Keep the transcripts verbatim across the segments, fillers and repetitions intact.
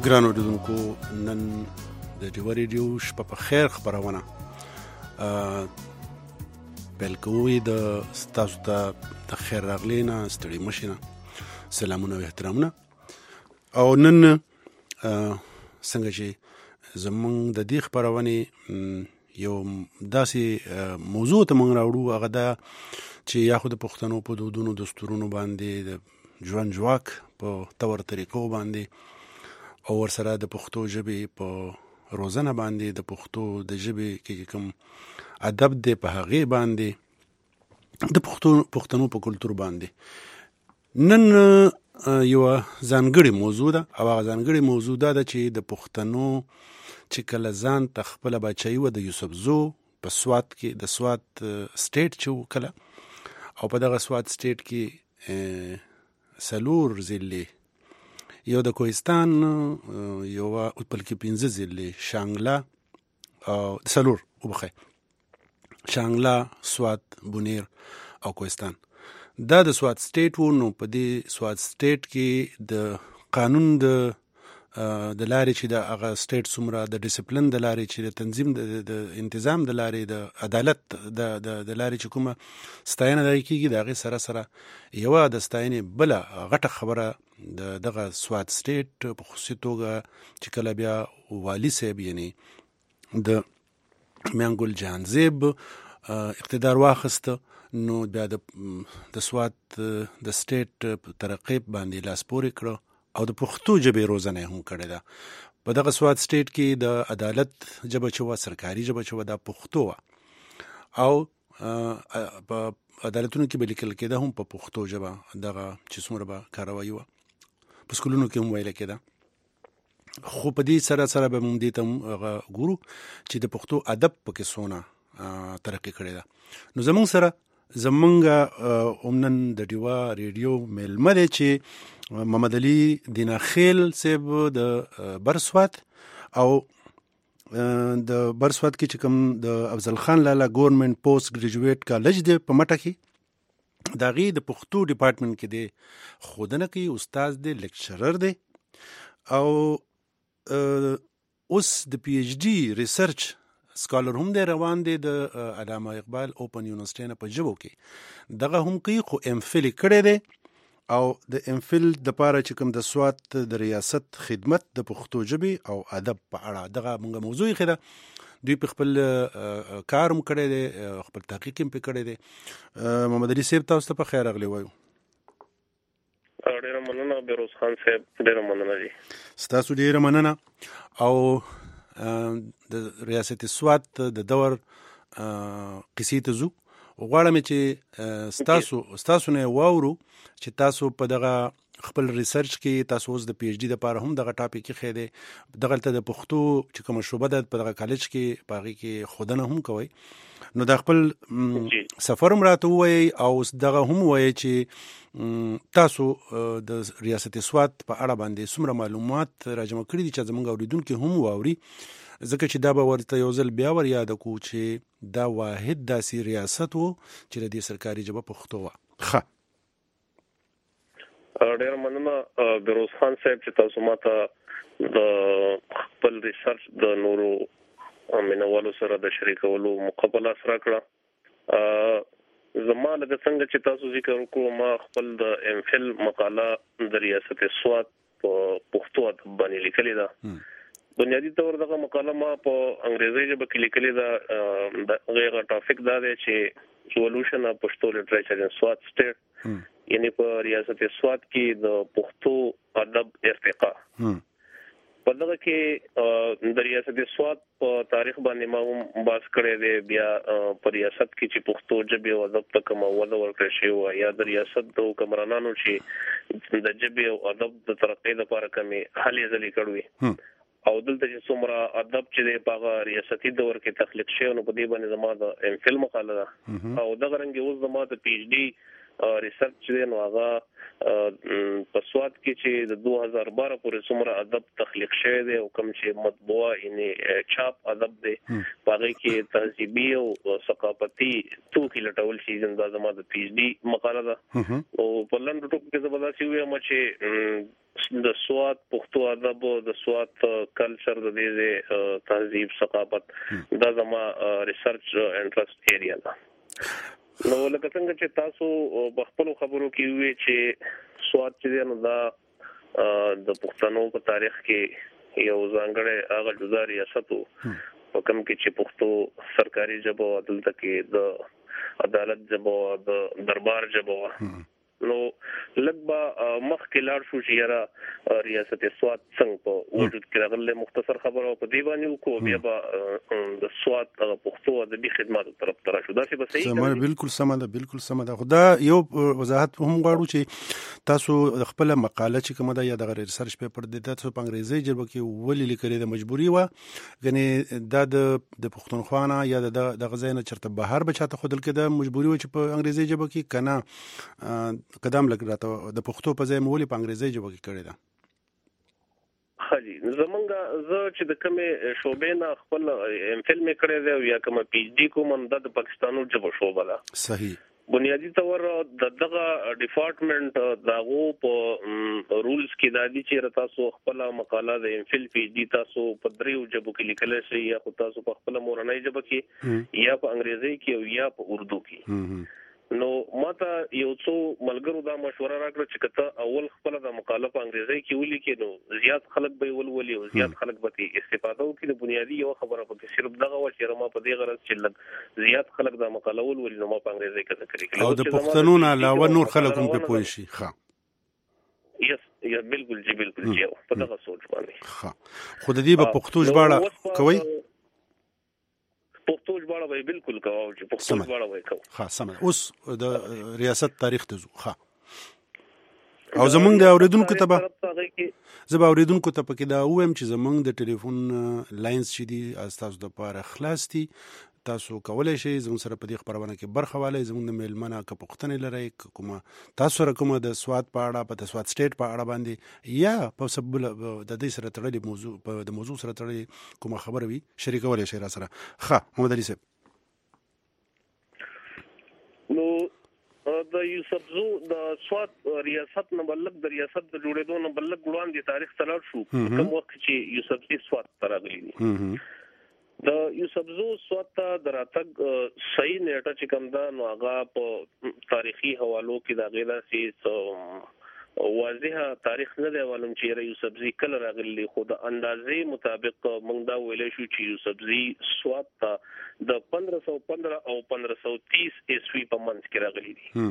ګرانو اوریدونکو، نن د ډیوه ریډیو شپه په خیر خپرونه پیل کوو. د ستاسو ته د خیر راغلی نه، ستړي مشي نه، سلامونه او احترامونه. او نن څنګه چې زمونږ د دې خپرونې یو داسې موضوع ته موږ راوړو، هغه دا چې یا خو د پښتنو په دودونو دستورونو باندې د ژوند ژواک په تور طریقو باندې او ورسره د پښتو ژبې په روزنه باندې د پښتو د ژبې کې کوم ادب دی په هغې باندې د پښتو پښتنو په کلتور باندې نن یوه ځانګړې موضوع ده. او هغه ځانګړې موضوع دا ده چې د پښتنو چې کله ځان ته خپله بچایي وه د یوسفزو په سوات کې، د سوات سټیټ چې و کله، او په دغه سوات سټیټ کې څلور ضلعې، یو د کوهستان، یو بلکې پنځه ضلعې، شانګله او څلور وبخئ شانګله، سوات، بونیر او کوهستان. دا د سوات سټیټ و. نو په دې سوات سټیټ کې د قانون د د لارې چې د هغه سټیټ څومره د ډیسپلن د لارې چې د تنظیم د انتظام د لارې د عدالت د د لارې چې کومه ستاینه دغه کېږي، د هغې سره سره یوه د ستاینې بله غټه خبره د دغه سوات سټیټ په خصوصي توګه چې کله بیا والي صاحب یعنی د میانګل جهانزیب اقتدار واخیسته، نو بیا د د سوات د سټیټ په ترقیب باندې لاس پورې کړه او د پښتو ژبې روزنه هم کړې ده. په دغه سوات سټیټ کې د عدالت ژبه چې وه، سرکاري ژبه چې وه، دا پښتو وه، او په عدالتونو کې به لیکل کېده هم په پښتو ژبه، دغه چې څومره به کاروایي وه په سکولونو کې هم ویله کېده. خو په دې سره سره به موږ دې ته ګورو چې د پښتو ادب پکې څونه ترقي کړې ده. نو زموږ سره زمونږ نن د ډیوه ریډیو میلمه دی چې محمد علي دیناخیل صاحب د برسوات، او د برسوات کې چې کوم د افضل خان لالا ګورنمنت پوسټ ګریجویټ کالج دی په مټه کې، د هغې د پښتو ډپارټمنټ کې دی ښودنه کوي، استاد دی، لیکچرر دی، او اوس د پی ایچ ډي ریسرچ سکالر هم دی روان دی د علامه اقبال اوپن یونیورسټي نه په ژبو کې، دغه هم کوي، خو ام فل کړی دی. او د ام فل دپاره چې کوم د سوات د ریاست خدمت د پښتو ژبې او ادب په اړه دغه موږ موضوع یې ده. دوی په خپل کار هم کړی دی، خپل تحقیق هم پې کړی دی. محمد علي صاحب، تاسو ته په خیر راغلی وایو. ډېره مننه بهروز خان صاحب، ډېره مننه دي. ستاسو ډېره مننه. او د ریاست سوات د دور قصې ته ځو. غواړم چې ستاسو ستاسو نه واورو چې تاسو په دغه خپل ریسرچ کې تاسو اوس د پی ایچ ډي لپاره هم دغه ټاپک کې خېده، دغه د پښتو چې کوم شوبه ده په دغه کالج کې باغی کې خودنه هم کوي. نو د خپل سفر هم راته وایي او دغه هم وایي چې تاسو د ریاست سوات په اړه باندې څومره معلومات راجمع کړي دي چې زموږ اوریدونکو هم واوري، ځکه چې دا به ورته یو ځل بیا ور یاد کو چې دا واحد داسې ریاست و چې د دې سرکاري ژبه پښتو وه. ښه، ډېره مننه بهروز خان صاحب چې تاسو ماته د خپل ریسرچ د نورو مینوالو سره د شریکولو مقابله سره کړه. زما لکه څنګه چې تاسو ذکر وکړو، ما خپل د ام فل مقاله د ریاست سوات په پښتو ادب باندې لیکلې ده. بنیادی طور دغه مقاله ما په انګریزي ژبه کې لیکلې ده. هغه ټاپک دا دی چې ایوولوشن اف پښتو لټریچر ان سوات سټیټ، یعنی په ریاست سوات کې د پښتو ادب ارتقا. په دغه کې د ریاست سوات په تاریخ باندې ما هم بحث کړی دی، بیا په ریاست کې چې پښتو ژبې او ادب ته کومه وده ورکړل شوې، یا د ریاست د حکمرانانو چې د ژبې او ادب د ترقۍ لپاره کومې هلې ځلې کړې، او دلته چې څومره ادب چې دی په هغه ریاستي دور کې تخلیق شوی، نو په دې باندې زما د ام فل مقاله ده. او دغه رنګې اوس زما د پی ایچ ډي ریسرچ دی نو هغه په سواد کې چې د دوه هزار بارہ پورې څومره ادب تخلیق شوی دی او کوم چې مطبوعه یعنی چاپ ادب دی هغه کې تهذیبي او ثقافتي توکي لټول شي زنده زما د پی ایچ ډي مقاله ده او په لنډ ټکو کې زبرداسي وایم چې د سواد پښتو ادب او د سواد کلچر د دې تهذیب ثقافت دا زما ریسرچ انټرست ایریا ده. نو لکه څنګه چې تاسو په خپل خبرو کې وی چې سواد چې نو دا د پښتنو په تاریخ کې یو ځانګړی هغه جدا ریاست وو په کوم کې چې پښتو سرکاري ژبه او دلته کې د عدالت ژبه او د دربار ژبه نو لږ مخ کې لاړ شو چې یاره ریاست سواد څنګه په وجود کې راغله مختصر خبره په دی باندې وکړو بیا به د سواد پښتو ادبي خدماتو طرف ته راشو دا څه به صحیح سم بالکل سم ده بالکل سم ده خدا یو وضاحت هم غواړو چې تاسو خپل مقاله چې کومه ده یا د ریسرچ پیپر د تاسو په انګریزي ژبه کې ولې لیکلې د مجبوري و غني د د پښتونخوا یا د غزاینه چرته بهر بچاته خودل کې د مجبوري و چې په انګریزي ژبه کې کنه قدم لګ راته د پښتو په ځای مولي په انګریزي ژبه کې کړی دا خالي زمونږ زه چې د کومه شوبې نه خپل ام فل مې کړی دی یا کومه پی ایچ ډي کوم د پاکستانو ژبه شوبه ده صحیح بنیادی طور د دغه ډپارټمنټ داغو په رولز کې د دې چې تاسو خپل مقاله د ام فل پی ایچ ډي تاسو په دریو ژبو کې لیکل شي یا تاسو په خپل مورنۍ ژبه کې یا په انګریزي کې او یا په اردو کې نو ماته یو څو ملګرو دا مشوره راکړه چې کته اول خپل د مقاله په انګریزي کې ولیکي نو زیات خلک به ولولي او زیات خلک به استفاده وکړي د بنیادی یو خبره په صرف دغه و چې ما په دې غرض چې زیات خلک د مقاله ولولي نو ما په انګریزي کې ذکر او د پښتنو نه علاوه نور خلک هم په پوه شي ښه یس یا بالکل جی بالکل جی په دغه سوچ باندې ښه خو د دې په پښتو ژباړه کوي پښتو ژباړه به بالکل کوو چې پښتو ژباړه وای کوو ها سم اوس د ریاست تاریخ ته ځو ها او زمونږ د اوریدونکو ته به زه به اوریدونکو ته پکې دا وایم چې زمونږ د ټلیفون لاینز چې دي تاسو د پاره خلاص دي تاسو کولای شئ زموږ سره په دې خبرونه کې برخه والي زموږ د میلمنه که پوښتنې لرئ کومه تاسو سره کومه د سواد په اړه په د سواد سټیټ په اړه باندې یا په سبب د دې سره تړلې موضوع په د موضوع سره تړلې کومه خبره وي شریکولای شئ را سره ښه محمد علي صاحب نو د یوسفزو د سواد ریاست نه بلک د ریاست د جوړېدو نه بلک وړاندې تاریخ تلل شو کوم وخت چې یوسفزي سواد ترغلي دي د یوسفزو سواد ته دراتګ صحیح نیټه چې کوم دا نو هغه په تاریخي حوالو کې دا غیلا سي واضحه تاریخ نه دی ولوم چې یوسفزي کله راغلي خو د اندازې مطابق موږ دا ویل شو چې یوسفزي سواد ته د پندرہ سو پندرہ او پندرہ سو تیس عیسوي په منځ کې راغلي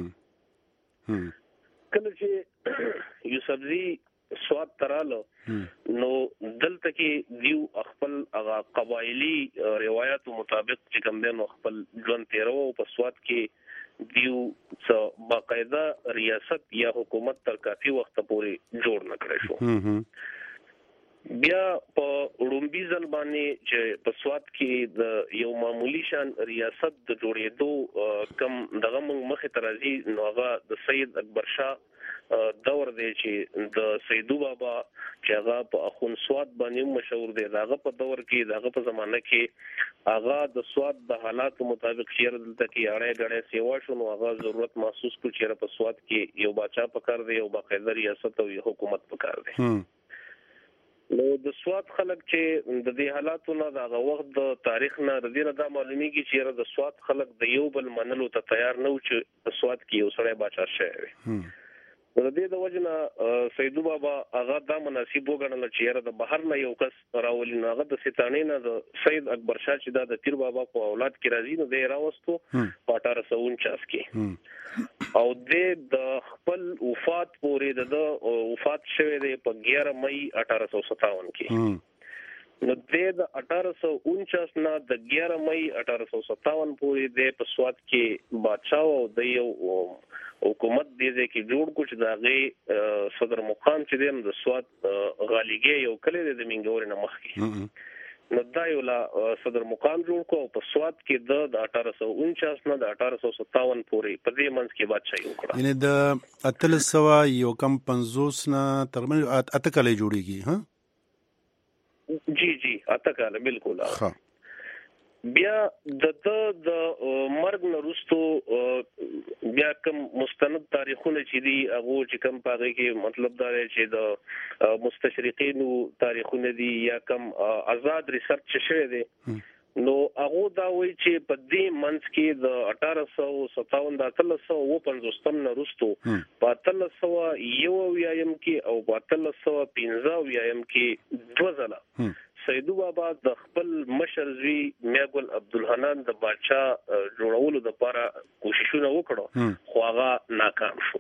دي کله چې یوسفزي سواد ترالو نو دلته کې دیو خپل هغه قبایلی روایت مطابق چې کوم دین خپل ژوند تیرو په سواد کې دیو څو باقاعده ریاست یا حکومت تر کافي وخت پورې جوړ نه کړی شو بیا په وړومبي ځل باندې چې په سواد کې د یو معمولی شان ریاست د جوړېدو کم دغه مخه ترازی نو هغه د سید اکبر شاه دور دی چې د سیدو بابا چې هغه په اخون سواد باندې مشهور دی داغه په دور کې داغه په زمانه کې هغه د سواد د حالات مطابق شیر دلته کې اړه غړې سیوا شو نو هغه ضرورت محسوس کو چې په سواد کې یو بچا پکار دی یو باقاعده ریاست او حکومت پکار دی نو د سواد خلک چې د دې حالاتو نه دغه وخت د تاریخ نه د دې نه د معلومیږي چې د سواد خلک د یو بل منلو ته تیار نه و چې په سواد کې یو سړی بچا شي د دې د وجنه سیدو بابا هغه د مناسب وګڼل چې یاره د بهر نه یو کس راولي نه هغه د ستانې نه د سید اکبر شاه چې د پیر بابا په اولاد کې راځي نو د راوستو په اٹھارہ سو انچاس کې او د خپل وفات پورې د وفات شوه د په گیارہ مئی اٹھارہ سو ستاون کې نو د اٹھارہ سو انچاس نه د گیارہ مئی اٹھارہ سو ستاون پورې د په سواد کې بادشاہ او د یو حکومت دې دې کې جوړ کو چې داغه صدر مقام چې د سواد غالیګي یو کله د منګور نه مخ کې نو دا یو لا صدر مقام جوړ کو په سواد کې د اټھارہ سو انچاس نه د اټھارہ سو ستاون پورې په دې منځ کې بادشاہي وکړه. یعنی د اتلس سوا یو کم پنځوس نه تقریبا اته کاله جوړیږي. ها جی جی اته کاله بالکل. ها بیا د د مرګ نه وروسته بیا کوم مستند تاریخونه چې دي هغه چې کوم پاره کې مطلب دا دی چې د مستشرقینو تاریخونه دي یا کوم آزاد ریسرچ شوی دی نو هغه دا وایي چې په دې منځ کې د اټھارہ سو ستاون د اتلس سو و پنځوس نه وروسته په اتلس سو یو ویایم کې او په اتلس سو پنځه ویایم کې دوه ځله سیدو بابا د خپل مشر زوی میاګل عبدالحنان د بادشاہ جوړولو لپاره کوششونه وکړو خو هغه ناکام شو.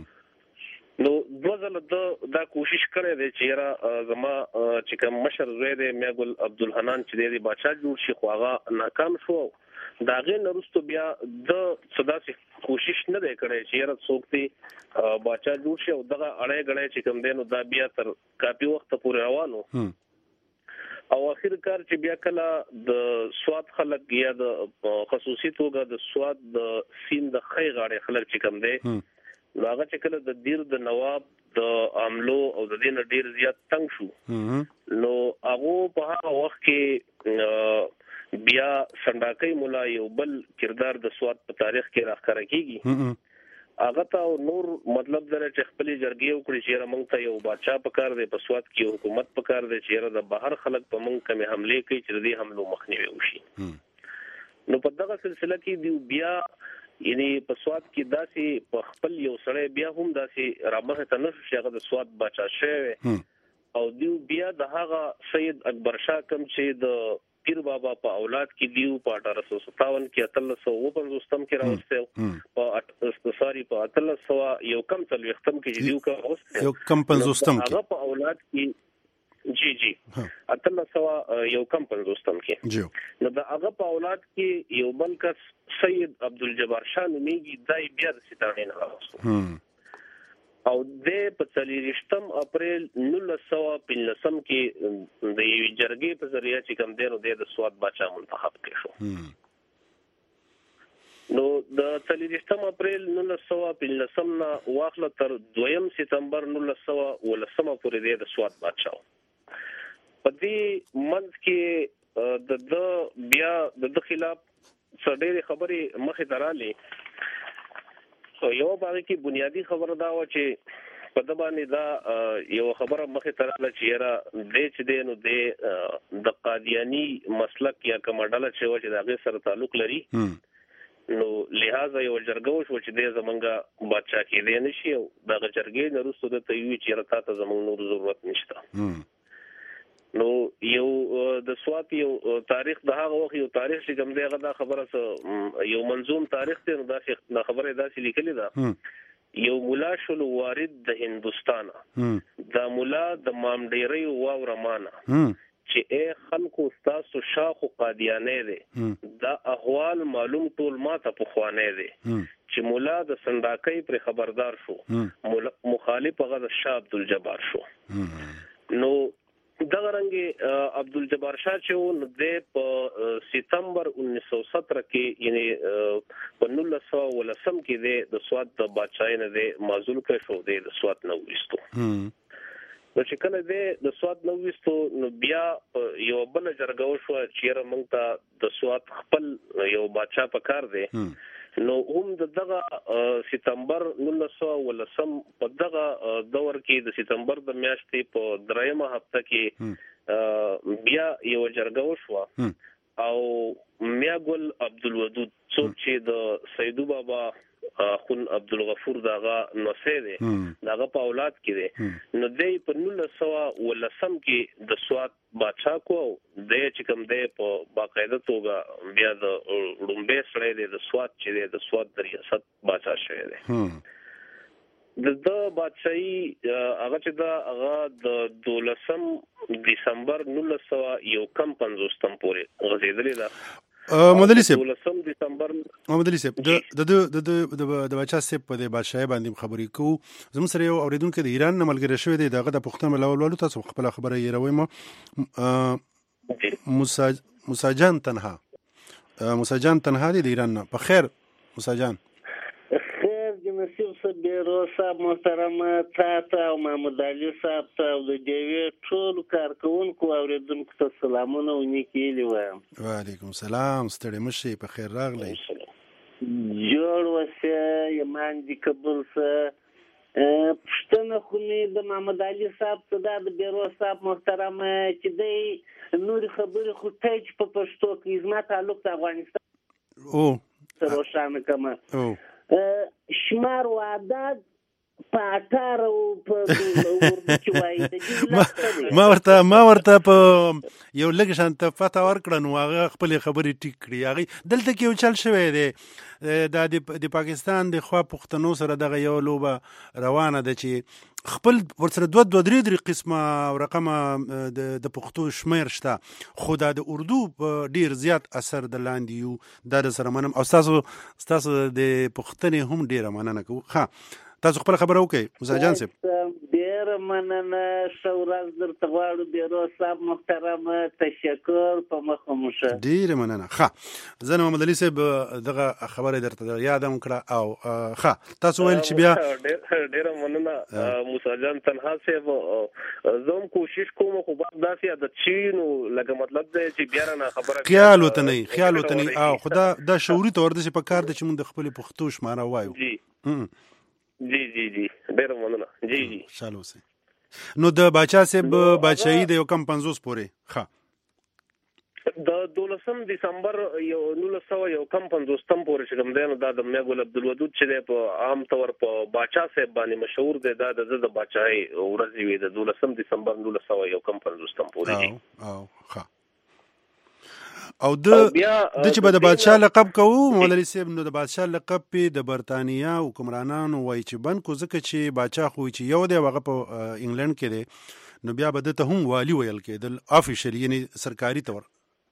نو دوزل د دا کوشش کړی دی چې را زما چې کوم مشر زوی دی میاګل عبدالحنان چې دی بادشاہ جوړ شي خو هغه ناکام شو. دا غي نرستو بیا د صدا سي کوشش نه دی کړی چې را څوک دی بادشاہ جوړ شي او دغه اړې غړې چې کوم دی نو دا بیا تر کافي وخت پورې روانو او اخر کار چې بیا کله د سواد خلک یا د خصوصي توګه د سواد د سین د خی غاړې خلک چې کوم دی نو هغه چې کله د دیر د نواب د عملو او د دین ډیر زیات تنگ شو نو هغه په هغه وخت کې بیا سنداکۍ مولا یو بل کردار د سواد په تاریخ کې راخره کیږي. هغه ته نور مطلب درې چې خپل جرګې وکړي چې موږ ته یو بادشاہ پکار دی په سواد کې حکومت پکار دی چې د بهر خلک په موږ کمه حمله کوي چې دې حملو مخنیوي وشي. نو په دغه سلسله کې دی بیا یعنی په سواد کې داسې په خپل یو سړی بیا هم داسې رامخه ته نشو چې هغه د سواد بادشاہ شوی او دی بیا د هغه سید اکبر شاه کوم چې د پیر بابا په اولاد کې دیو په اټھارہ سو ستاون کې اتلس سو و پنځوس کې راوسته په ساری په اتلس سو یو کم تل وختم کې دیو کا راوسته یو کم پنځوس کې هغه په اولاد کې جی جی اتلس سو یو کم پنځوس کې جی نو دا هغه په اولاد کې یو بل کس سید عبدالجبار شاه نومیږي دای بیا د ستانه نه راوسته او د په څلورشتم اپریل نولس سو پنځلسم کې د جرګې په ذریعہ چې کوم دینو د سواد بادشاہ منتخب کړ شو. نو د څلورشتم اپریل نولس سو پنځلسم نه واخله تر دویم سپتمبر نولس سو ولسم پورې د سواد بادشاہ په دې منځ کې د بیا د خلاف څډېر خبرې مخې درالې یو باندې کې بنیادی خبره دا و چې په د باندې دا یو خبره مخې تراله چې را د چې دینو د قادیانی مسلک یا کماډاله چې و چې دا غي سره تعلق لري نو لہذا یو جرګه شو چې د زمونږه بادشاہ کې دی نشي او دا جرګې نه رسو د تیوي چې رتا ته زمونږ نور ضرورت نشته. نو یو د سواد یو تاریخ د هغه وخت یو تاریخ چې کوم دی هغه دا خبره یو منظوم تاریخ دی نو دا خبره داسې لیکلې ده یو مولا شل وارد د هندستان دا مولا د مامډيري واورمانه چې اے خلکو تاسو شاخ قادیانه دي دا احوال معلوم ټول ما ته په خوانه دي چې مولا د سنداکۍ پر خبردار شو مخالف هغه شاه عبدالجبار شو. نو دغه رنګي عبدالجبار شاه چې د په سپتمبر انیس سو سترہ کې یعنی په نولس سو ولسم کې د سواد د بادشاہي نه د معزول کړ شو د سواد نو وستو. نو چې کله د سواد نو وستو نو بیا یو بل جرګه شو چې موږ ته د سواد خپل یو بادشاہ پکار دی نو هم دغه سپتمبر نولس سو ولسم په دغه دور کې د سپتمبر د میاشتې په دریمه هفته کې بیا یو جرګه شو او میاګل عبدالودود څوک چې د سیدو بابا خون عبدالغفور داغه نوسه دی داغه په اولاد کې دی نو دی په نولس سو ولسم کې د سواد بادشاہ کو د چې کوم دی په باقاعده توګه بیا د رومبه سره دی د سواد چې دی د سواد د ریاست بادشاہ شوی دی. د د بادشاہي هغه چې دا هغه د دولسم دسمبر نولس سو یو کم پنځوس تم پورې غزیدلې ده. مدلي صاحب دولسم دسمبر مدلي صاحب د د د د بادشاہ صاحب په بادشاہي باندې خبرې کو زموږ سره یو اوریدونکو د ایران نه ملګری شوی دی دغه د پښتون ملول ولو تاسو خپل خبره یې راوي ما موسی موسی جان تنها موسی جان تنها دی د ایران نه. په خیر موسی جان. خیر د نصیب صاحب بیرو صاحب محترم تاته او محمود علي صاحب ته او د دیوې ټول کارکونکو اوریدونکو ته سلامونه او نیکی هیلې وایم. وعلیکم سلام. ستړي مشي. په خیر راغلی. جوړ وسه یمان دي قبول سه. پښتنه خو مې د محمد علي صاحب ته دا د بیرو صاحب محترم چې دی نورې خبرې خو ته چې په پښتو کې زما تعلق د افغانستان او سره روښانه کړم. او شمار و عدد په اټاره او په اردو کې وایي د دې ما ورته ما ورته په یو لږ شان ته پته ورکړه نو هغه خپلې خبرې ټیک کړي. هغې دلته کې یو چل شوی دی دا د پاکستان د خوا پښتنو سره دغه یو لوبه روانه ده چې خپل ورسره دوه دوه درې درې قسمه او رقمه د پښتو شمیر شته خو دا د اردو په ډیر زیات اثر د لاندې یو دا د سره منم او ستاسو ستاسو د پښتنې هم ډیره مننه کوو. ښه تاسو خپل خبره وکړئ موسی جان صاحب. ډیره مننه. ښه ورځ درته غواړو بیرو صاحب محترم. تشکر په مخه مو شه. ډیره مننه. ښه زه محمد علي صاحب دغه خبره درته یاد هم کړه او ښه تاسو ویل چې بیا ډیره مننه موسی جان تنها صاحب. زه هم کوشش کوم خو بعد داسې عادت شي نو لکه مطلب دی چې بیا نه خبره خیال وته نه خیال وته نه او خدا دا شعوري تور د په کار د چې موږ د خپل پښتو شماره وایو. جی جی جی جی ډیره مننه. جی جی شالو سي. نو د باچا صاحب بادشاہي د یو کم پنځوس پورې ښه د دولسم دسمبر یو نولس سوه یو کم پنځوستم پورې چې کوم دی نو دا د میا ګل عبدالودود چې دی په عام طور په باچا صاحب باندې مشهور دی. دا د د باچاهۍ ورځ وي د دولسم دسمبر نولس سوه یو کم پنځوستم پورې. او ښه او د د چې به د بادشاه لقب کوو مولوي صاحب نو د بادشاه لقب په د برتانیا حکمرانانو وایي چې بند کو ځکه چې بادشاه خو چې یو دی هغه په انګلند کې دی نو بیا به دته هم والی ویل کېدل افیشلی یعنی سرکاري طور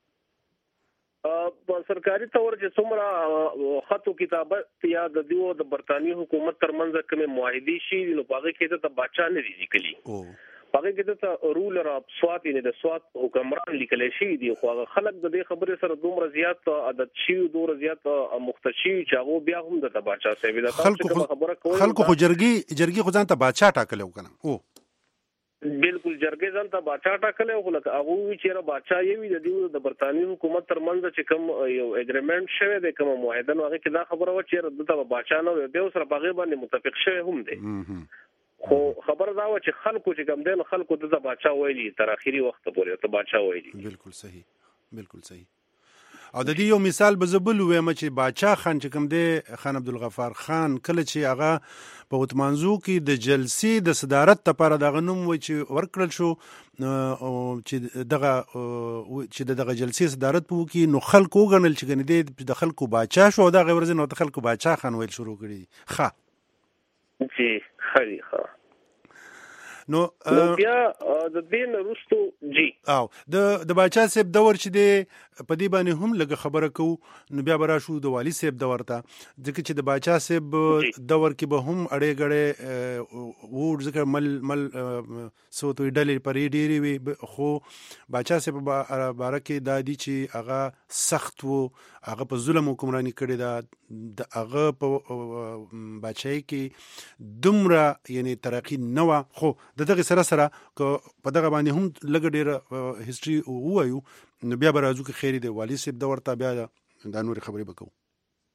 په سرکاري طور چې څومره خطو کتابت یا د دیو د برتانیي حکومت ترمنځ کومه معاهدې شي نو هغه کې د بادشاه نه دي لیکلي. هغه کې د رولر اف سوات یعنی د سوات حکمران لیکل شي دي خو هغه خلک د دې خبرې سره دومره زیات عادت شي دومره زیات مختشي چې هغه بیا هم د بادشاه صاحب د خلکو خبره کوي. خلکو خو جرګي جرګي خو ځان ته بادشاه ټاکلو کنه. او بالکل جرګې ځان ته بادشاه ټاکلو خو لکه هغه چې را بادشاه یوي د دیو د برتانیي حکومت ترمنځ چې کوم یو اګریمنت شوی دی کوم معاهده نو هغه کې دا خبره و چې د بادشاه نو به سره باغې باندې متفق شوی هم دی. خو خبر دا و چې خلکو چې کوم دین خلکو د بادشاه ویلي تر اخري وخت پورې ته بادشاه ویلي. بالکل صحیح بالکل صحیح. او د دې یو مثال به زبل وایم چې بادشاه خان چې کوم دی خان عبدالغفار خان کله چې هغه په وتمانزو کې د جلسې د صدارت لپاره دغه نوم و چې ورکړل شو چې دغه چې دغه جلسې صدارت وکړي نو خلکو وګڼل چې ګنې دی د خلکو بادشاه شو دغه ورځ نو د خلکو بادشاه خان ویل شروع کړي. ښه جی خری ښه نو بیا د دین رستو جی او د د باچا صاحب دور چې دی په دې باندې هم لږ خبره کوو نو بیا به راشو د والی صاحب دور ته ځکه چې د باچا صاحب دور کې به هم اړې ګړې وو ځکه مل مل سوتوي ډلې پرې ډېرې وي خو باچا صاحب باره کې دا دي چې هغه سخت وو هغه په ظلم حکمراني کړې ده د هغه په باچاهۍ کې دومره یعنی ترقي نه وه خو د دغه سره سره په دغه باندې هم لږ ډېره هسټري ووایو نو بیا به راځو که خیر دی والي صاحب دور ته بیا دا نورې خبرې به کوو.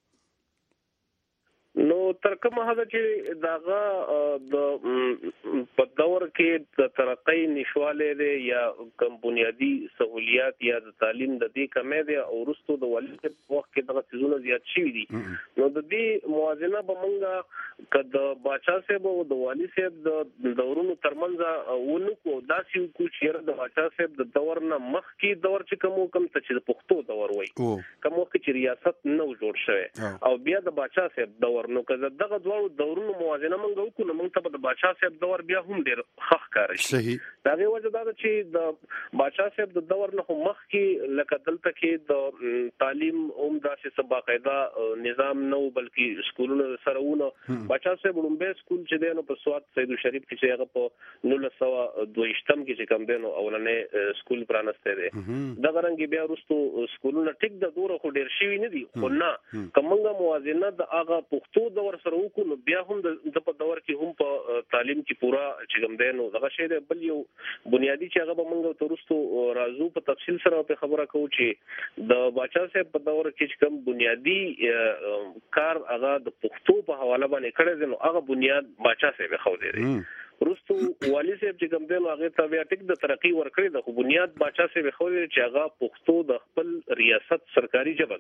نو تر کومه حده چې دغه د په دور کې د ترقۍ نشواله دی یا کوم بنیادی سہولیات یا د تعلیم د دې کمې دی او وروسته د والي په وخت کې دغه څیزونه زیات شوي دي نو د دې موازنه به مونږ که د باچا صاحب او د والي صاحب د دورونو ترمنځ ونکو داسې وکړو چې د باچا صاحب د دور نه مخکې دور چې کوم کوم ته چې د پښتو دور وایي کوم وخت چې ریاست نو جوړ شوی او بیا د باچا صاحب دور نو که د دغه دوه دورونو موازنه موږ وکړو موږ ته د بادشاہ صاحب دور بیا هم ډیر ښه ښکاري صحیح دا غي وجه دا چې د بادشاہ صاحب د دور نه مخ کې لکه دلته کې د تعلیم هم داسې باقاعده نظام نه بلکې سکولونو سرهونه بادشاہ صاحب لومبه سکول چې دی نو په سواد سید شریف کې چې هغه په نولس سوه دوه ویشتم کې چې کوم دی نو اولنې سکول پرانسته دی دا غرنګ بیا وروسته سکولونه ټیک د دوره خو ډیر شوی نه دي خو نه کومه موازنه د هغه پښتو دور سره وکړو نو بیا هم د په دور کې هم په تعلیم کې پورا چې کوم دی نو دغه شی دی بل یو بنیادی چې هغه به موږ ترستو راځو په تفصیل سره په خبره کوو چې د بادشاہ صاحب په دور کې چې کوم بنیادی کار هغه د پښتو په حواله باندې کړی دی نو هغه بنیاد بادشاہ صاحب خو دی رستو والی صاحب چې کوم دی نو هغه ته بیا ټیک د ترقی ورکړي د خو بنیاد بادشاہ صاحب خو دی چې هغه پښتو د خپل ریاست سرکاري ژبه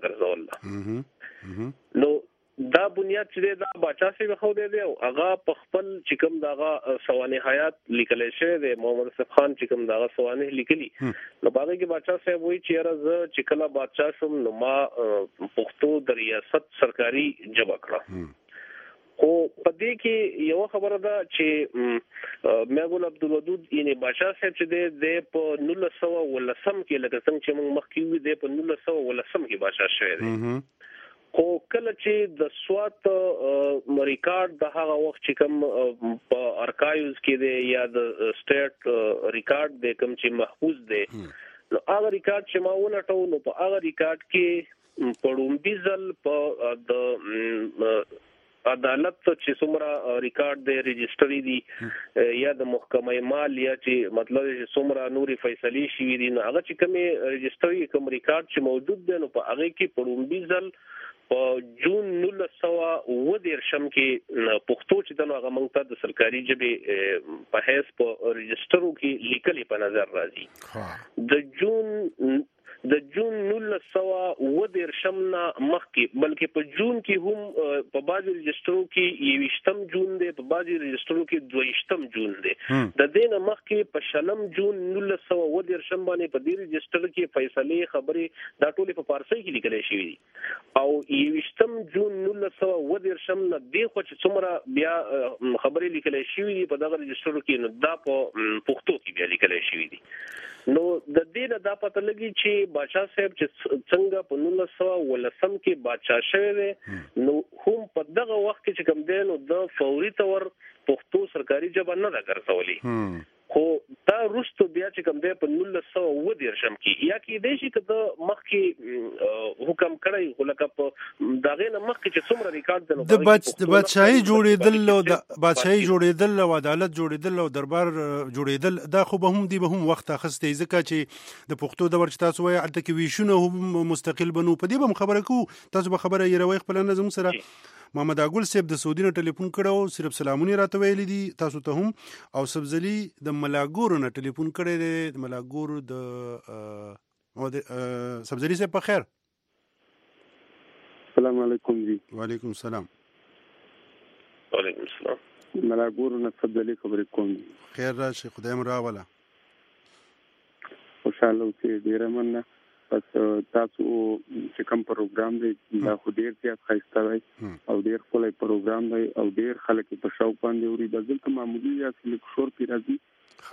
ګرځول نو دا بنیاد چې دا بادشاہ صاحب خو دی او هغه په خپل چې کوم دغه سوانح حیات لیکل شوی دی محمد صف خان چې کوم دغه سوانح لیکلي نو باندې کې بادشاہ صاحب وایي چې راز چې کله بادشاہ شوم نو ما پښتو د ریاست سرکاري ژبه کړه خو په دې کې یو خبره ده چې محبوب عبدالودود یعنی بادشاہ صاحب چې د په نولس سوه ولسم کې لکه څنګه چې موږ مخکې وی د په نولس سوه ولسم کې بادشاہ شوی دی خو کله چې د سوات ریکارډ د هغه وخت چې کوم په ارکایوز کې دی یا د سټیټ ریکارډ د کوم چې محفوظ دی نو هغه ریکارډ چې ما ولټو نو په هغه ریکارډ کې پړومبي ځل په د عدالت چې څومره ریکارډ دی ريجستري دي یا د محکمه مال یا چې مطلب چې څومره نوري فیصله شي دي نو هغه چې کومه ريجستري کوم ریکارډ چې موجود دی نو په هغه کې پړومبي ځل په جون نولس سوه اووه دیرشم کې پښتو چې دنو هغه موږ ته د سرکاري ژبې په حیث په ريجسترو کې لیکلي په نظر راځي د جون د جون نولس سوه اووه دیرشم نه مخکې بلکې په جون کې هم په بعضي ريجسترو کې یویشتم جون دی په بعضي ريجسترو کې دویشتم جون دی د دې نه مخکې په شلم جون نولس سوه اووه دیرشم باندې په دې ريجستر کې فیصله خبرې دا ټول په فارسی کې لیکل شوی دي او یویشتم جون نولس سوه اووه دیرشم نه دی خو چې څومره بیا خبرې لیکل شوی دي په دغه ريجسترو کې نو دا په پښتو کې بیا لیکل شوی دي نو د دې نه دا پته لګي چې بادشاہ صاحب چې څنګه په نولس سوه ولسم کې بادشاہ شوی دی نو هم په دغه وخت کې چې کوم دی نو د فوري تور پښتو سرکاري ژبه نه ده ګرځولې خو دا رستو بیا چې کوم دی په نولس سوه اووه دیرشم کې یا کې دی چې د مخکې حکم کړی خو لکه په دغه نه مخکې چې څومره ریکارډ دی د بادشاہي جوړېدل او د بادشاہي جوړېدل او عدالت جوړېدل او دربار جوړېدل دا خو به هم دی به هم وخت اخستې ځکه چې د پښتو د ورچ تاسو وایي الته کې ویشونه هم مستقل بنو په دې به خبره کوو تاسو به خبره یې روي خپل نظم سره محمد اګل صاحب د سعودي نه ټلیفون کړو صرف سلامونه راته ویلي دي تاسو ته هم او سبزلی د ملاګور نه ټلیفون کړی دی د ملاګور د سبزلی صاحب په خیر السلام علیکم جی وعلیکم السلام وعلیکم السلام ملاګور نه سبزلی خبرې کوم خیر راشي خدای مو راوله خوشاله اوسئ ډیره مننه پس تاسو چې کوم پروګرام دی دا خو ډیر زیات ښایسته دی او ډیر ښکلی پروګرام دی او ډیر خلک په شوق باندې اوري دا دلته معمولي یا لږ شور پرې راځي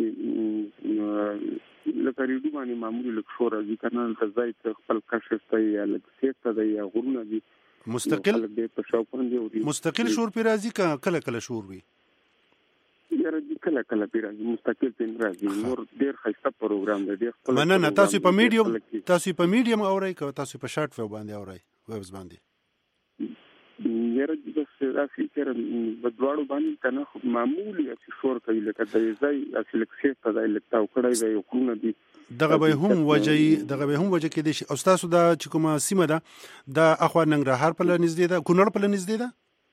حالانکې لکه ریډیو باندې معمولي لږ شور راځي که نه دلته ځای ته خپل کشف دی یا لږ سیسته دی یا غرونه دي مستقل خلک ډېر په شوق باندې اوري مستقل شور پرې راځي که کله کله شور وي یاره کله کله پرې راځي مستقل پرې راځي نور ډېر ښایسته پروګرام دی ډېر مننه تاسو په میډیم تاسو په میډیم اورئ که تاسو په شارټ ویو باندې اورئ ویبز باندې یاره بس داسې چېرې په دواړو باندې که نه معمولي هسې شور کوي لکه د ځای هسې لږ سیسته دی لږ تاو کړی دی غرونه دي دغه به هم وجه دغه به هم وجه کېدای شي او ستاسو دا چې کومه سیمه ده دا اخوا ننګرهار په نږدې ده کونړ په نږدې ده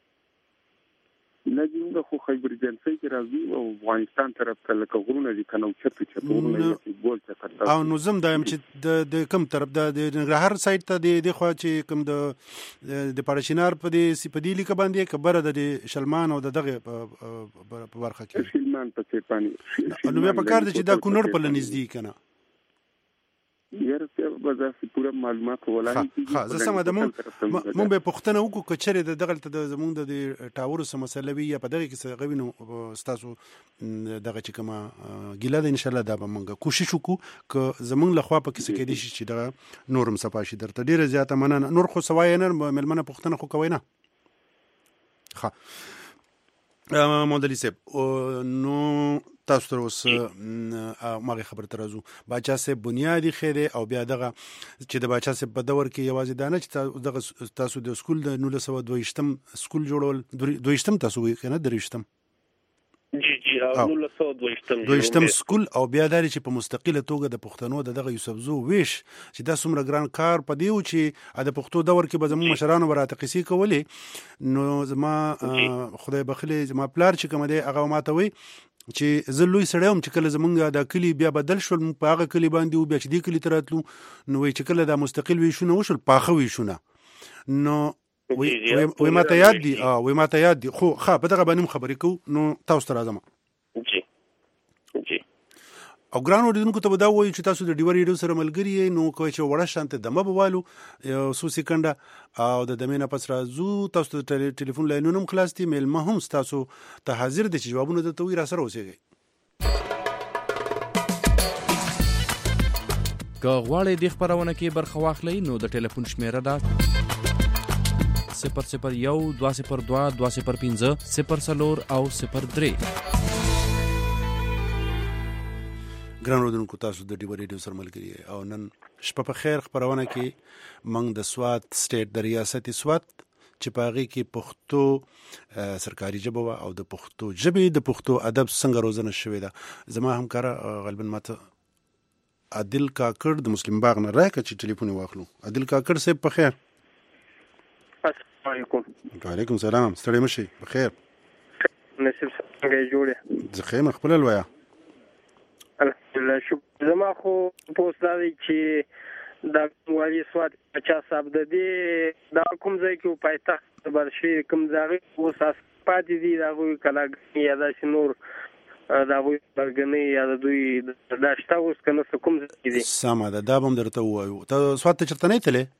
نه دي خو خیبر جنسي کې راځي او افغانستان طرف ته لکه غرونه دي کنه او چپ چپ غرونه دي ګول چکر او نو زم دایم چې د د کم طرف د ننګرهار سایت ته د د خو چې کم د د پارشینار په دې سپدی لیک باندې کبره د شلمان او د دغه په ورخه کې شلمان په څیر باندې نو بیا په کار دي چې دا کونړ په لنځ دي کنه یاره په داسې پوره معلومات ولای کی ها زه سم ده مونږ به پښتنه وکړو کچره د دغه ته زمونږ د ټاورو سم مسله وی په دغه کې څه غوینو تاسو دغه چې کومه ګیله ده ان شاء الله دا به مونږ کوشش وکړو ک زمونږ لخوا په کې کې دي چې دغه نورم صفاشي درته ډیره زیاته مننه نور خو سوای نه ملمنه پښتنه خو کوي نه ها مودلی سیب نو تاسو تر اوسه ماغه خبر ترازو باچا سه بنیادی خیره او بیا دغه چې د باچا سه په دور کې یوازې دانه چې دغه تاسو د سکول د نولس سوه دویشتم سکول جوړول دویشتم تاسو وی کنه دریشتم جی جی نولس سوه دویشتم دویشتم سکول او بیا داري چې په مستقله توګه د پښتنو دغه یوسفزو ویش چې دا څومره ګران کار پدیو چې د پښتو دور کې به زموږ مشرانو ورته قصې کولې نو زما خدای بخلي زما پلار چې کوم دی هغه ماته وی چې زه لوی سړی هم چې کله زمونږ د کلی بیا بدل شول په هغه کلی باندې او بیا چې دې کلی ته راتلو نو وایي چې کله دا مستقل ویشونه وشول پاخه ویشونه نو وایي ماته یاد دي وایي ماته یاد دي خو ښه په دغه باندې هم خبرې کوو نو تاسو ته راځم جی جی او ګران اوریدونکو ته به دا وایي چې تاسو د ډیور ریډیو سره ملګري یې نو کوی چې وړه شانته دمه به والو یو څو سکنډه او د دمې نه پس راځو تاسو ته ټلیفون لاینونه هم خلاص دي میلمه هم تاسو ته حاضر دي چې جوابونه درته وي را سره اوسېږئ که غواړئ دې خپرونه کې برخه واخلئ نو د ټلیفون شمیره ده صفر صفر یو دوه صفر دوه دوه صفر پنځه صفر څلور او صفر درې ګران اوریدونکو تاسو د ډیور ریډیو سره ملګري او نن شپه په خیر خبرونه کې موږ د سوات سټیټ د ریاست سوات چې په هغې کې پښتو سرکاري ژبه او د پښتو ژبې د پښتو ادب څنګه روزنه شوې ده زما همکاره غالبا ماته عادل کاکړ د مسلم باغ نه راکړه چې ټلیفون واخلو عادل کاکړ صاحب په خیر السلام علیکم وعلیکم السلام ستړي مشي په خیر نصیب څنګه جوړه زه خیر خپل الویا الحمدلله شکر زما خو پوسټ دی چې د والی سواد بچا صاحب د دې دا کوم ځای کې پایتخت برشي کوم ځای اوس پاتې دي دا غوي کلاګ یا د شنور دا غوي برګنی یا د دوی د شتا اوس کنه کوم ځای دي سم ده دا بم درته وایو ته سواد ته چرته نه تلې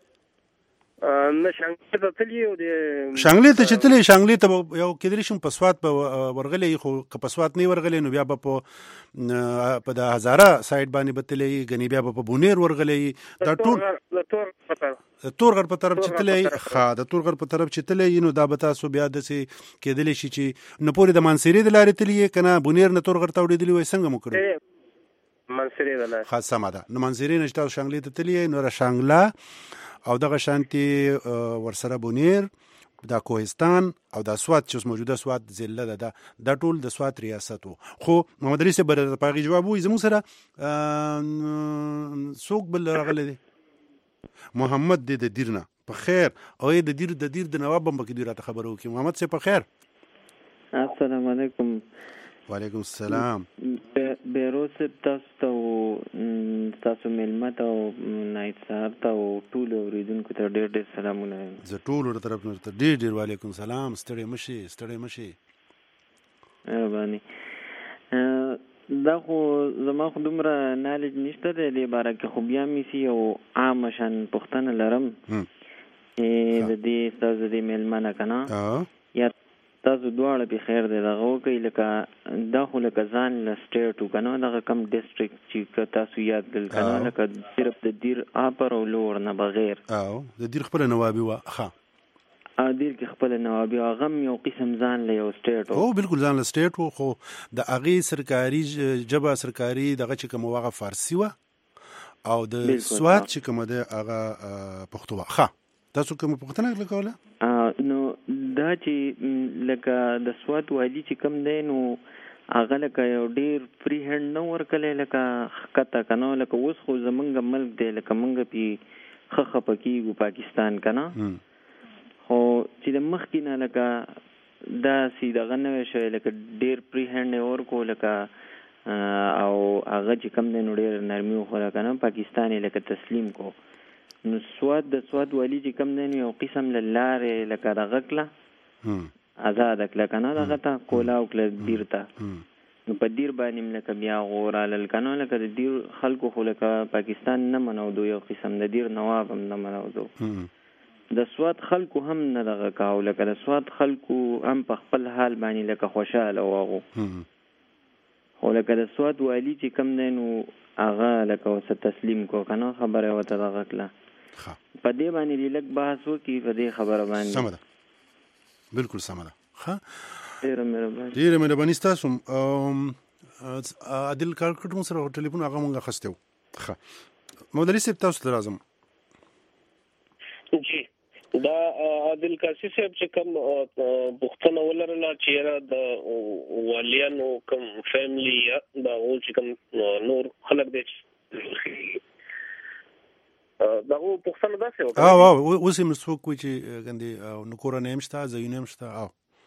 نه شانګلې ته تللی او د شانګلې ته چې تللی شانګلې ته یو کېدلی شم په سوات په ورغلې خو که په سوات نه ورغلې نو بیا به په په د هزاره سایډ باندې به تللی ګنې بیا به په بونیر ورغلې دا ټول د تورغر په طرف د تورغر په طرف چې تللی ښه د تورغر په طرف چې تللی نو دا به تاسو بیا داسې کېدلی شي چې نه پورې د مانسیرې د لارې تللی که نه بونیر نه تورغر ته وړېدلي وای څنګه مو کړي مانسیرې د لارې ښه سمه ده نو مانسیرې نه چې تاسو شانګلې ته تللی نو را شانګله او دغه شانتي ورسره بونیر دا کوهستان او دا سوات چې موجوده سوات ضلع ده دا ټول د سوات ریاست وو خو محمد علي صاحب به په هغې جواب وایي زموږ سره څوک بل راغلی دی محمد دی د دیر نه په خیر او د دیر د دیر د نواب هم پکې دوی راته خبره وکړي محمد صاحب په خیر السلام علیکم وعلیکم السلام بیروز تاسو ته تاسو ملمه ته او نایت سهار ته او ټول اوریدونکو ته ډېر ډېر سلامونه زه ټول ور طرف نه ته ډېر ډېر وعلیکم السلام ستړي مشي ستړي مشي مهرباني دا خو زما خو دومره نالج نشته دی دې باره کې خو بیا مې سي یو عامه شان پوښتنه لرم د دې ستاسو د دې مېلمه نه که نه یا تاسو دواړه په خیر دی دغه وکړئ لکه دا خو لکه ځان له سټیټ و که نه دغه کم ډسټرکټ چې که تاسو یاد کړل که نه لکه صرف د دیر اپر او لور نه بغیر او د دیر خپله نوابي وه ښه دیر کې خپله نوابي او هغه هم یو قسم ځان له یو سټیټ و او بلکل ځان له سټیټ و خو د هغې سرکاري ژبه سرکاري دغه چې کومه وه هغه فارسي وه او د سوات چې کومه ده هغه پښتو وه ښه تاسو کومه پوښتنه کوله نو دا چې لکه د سوات والي چې کوم دی نو هغه لکه یو ډېر فری هینډ نه ورکلی لکه ښکته که نه لکه اوس خو زمونږ ملک دی لکه مونږ پې ښه خفه کېږو پاکستان که نه خو چې د مخکې نه لکه داسې دغه نوی شوی لکه ډېر فری هینډ یې ورکړو لکه او هغه چې کوم دی نو ډېر نرمي وخوره که نه پاکستان یې لکه تسلیم کو نو سواد د سواد والی چې کوم دی نو یو قسم له لارې لکه دغه کړه ازاده کړه که نه دغه ته کولاو کړه دیر ته نو په دیر باندې لکه بیا غورالل کنه لکه د دیر خلکو خو لکه پاکستان نه منودو یو قسم د دیر نواب هم نه منودو د سواد خلکو هم نه دغه کاو لکه د سواد خلکو هم په خپل حال باندې لکه خوشاله واغو خو لکه د سواد والی چې کم دی نو هغه لکه وسه تسلیم کو کنه خبره وته دغه کله په دې باندې لږ بحث وکړي په دې خبره باندې سم ده بالکل سم ده ښه ډیره مهرباني ډیره مهرباني ستاسو عادل کارکټ مو سره ټلیفون هغه مونږ اخیستی و ښه مولوي صاحب تاسو ته راځم جی دا عادل کاسي صاحب چې کوم پوښتنه ولرله چې د والیانو کوم فیملی دا او چې کوم نور خلک دي دا او پوښتنه دا څه وکړه او او اوس هم څوک کوي چې ګندې نو کورونه هم شته ځایونه هم شته او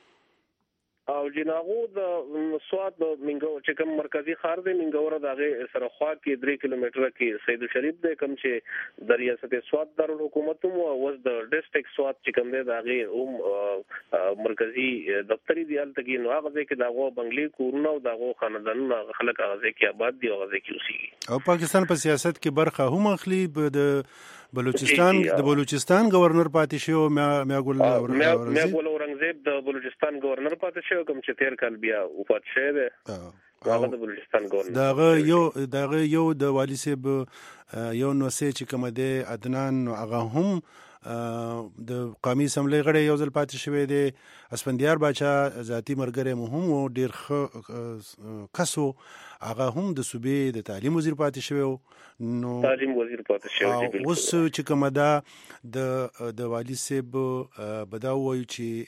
او جناغو د سواد منګو چې کوم مرکزی ښار دی منګور دغه سره خوا کې درې کیلومتره کې سید شریف دی کوم چې د ریاست سواد دارالحکومت مو او د ډیسټریکټ سواد چې کوم دی دغه هم مرکزی دفتری دی الته کې نو هغه کې دغه بنگلې کورونه او دغه خاندانونه خلک هغه کې آباد دي او هغه کې اوسېږي او پاکستان په سیاست کې برخه هم اخلي د بلوچستان د بلوچستان گورنر پاتې شو میا ګل میا ګل اورنګزیب د بلوچستان گورنر پاتې شو کوم چې تیر کال بیا وفات شوی دی هغه د بلوچستان گورنر دغه یو دغه یو د والی صاحب یو نو سه چې کوم دی عدنان هغه هم د قومي اسمبلی غړی یو ځل پاتې شوی دی اسفندیار باچا ذاتی مرګره مهم او ډیر کسو هغه هم د صوبې د تعلیم وزیر پاتې شوی نو تعلیم وزیر پاتې شوی اوس چې کومه ده د د والی صاحب بداو وایي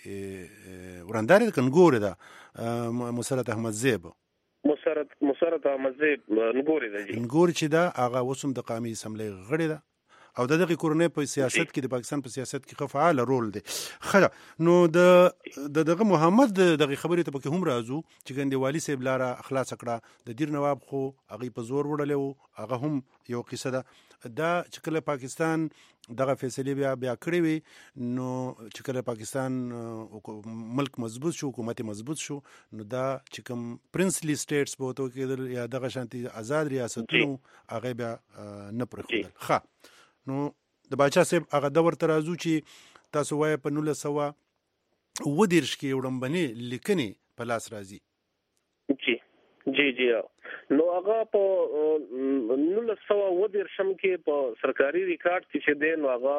چې ورندار د کنګور ده مسرت احمد زیب مسرت مسرت احمد زیب نګوري ده نګور چې ده هغه وسوم د قومي اسمبلی غړی ده او د دغه کورنۍ په سیاست کې د پاکستان په سیاست کې خو فعال رول دی خلا نو د دغه محمد دغه خبرې ته پکې هم راځو چې ګندې والی صاحب لاره اخلاص کړه د دیر نواب خو هغه په زور وړلې هغه هم یو قصه ده دا چې کله پاکستان دغه فیصله بیا بیا کړی وي نو چې کله پاکستان ملک مضبوط شو حکومت مضبوط شو نو دا چې کوم پرنسلی سټیټس په تو کې یا دغه شانتي آزاد ریاستونو هغه بیا نه پرخول ښه نو د باچا صاحب هغه د ورته راځو چې تاسو وایي په نولس سوه اووه دېرش کې وړاندې لیکنې په لاس راځي جی جی جی نو هغه په نولس سوه اووه دېرشم کې په سرکاري ریکارډ چې دی نو هغه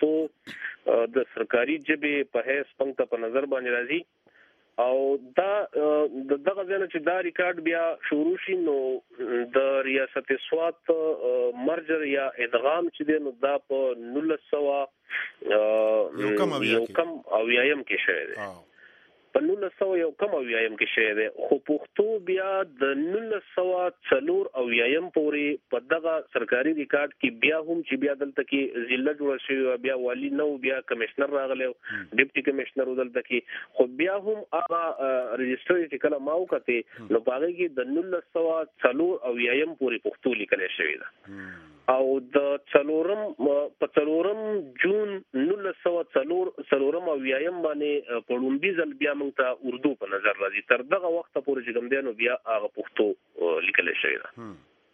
پښتو د سرکاري ژبې په حیث څنګه په نظر باندې راځي او دا د دغه ځنه چې دا ریکارډ بیا شروع شي نو د ریاست سواد مرجر یا ادغام چې دی نو دا په نولس سوه یو کم او یایم کې شوی دی په نولس سوه یو کم او یایم کې شوی دی خو پښتو بیا د نولس سوه څلور او یایم پورې په دغه سرکاري ریکارډ کې بیا هم چې بیا دلته کې ضلع جوړ شوی بیا والی نو بیا کمشنر راغلی ډیپټي کمشنر دلته کې خو بیا هم هغه رجسټر چې کله ما وکړې نو په هغه کې د نولس سوه څلور او یایم پورې پښتو لیکل شوی ده او د څلورم په څلورم جون نولس سوه څلور څلورم او یایم باندې په لومبي ځل بیا موږ ته اردو په نظر راځي تر دغه وخت پورې چې کوم دی نو بیا هغه پښتو لیکل شوی ده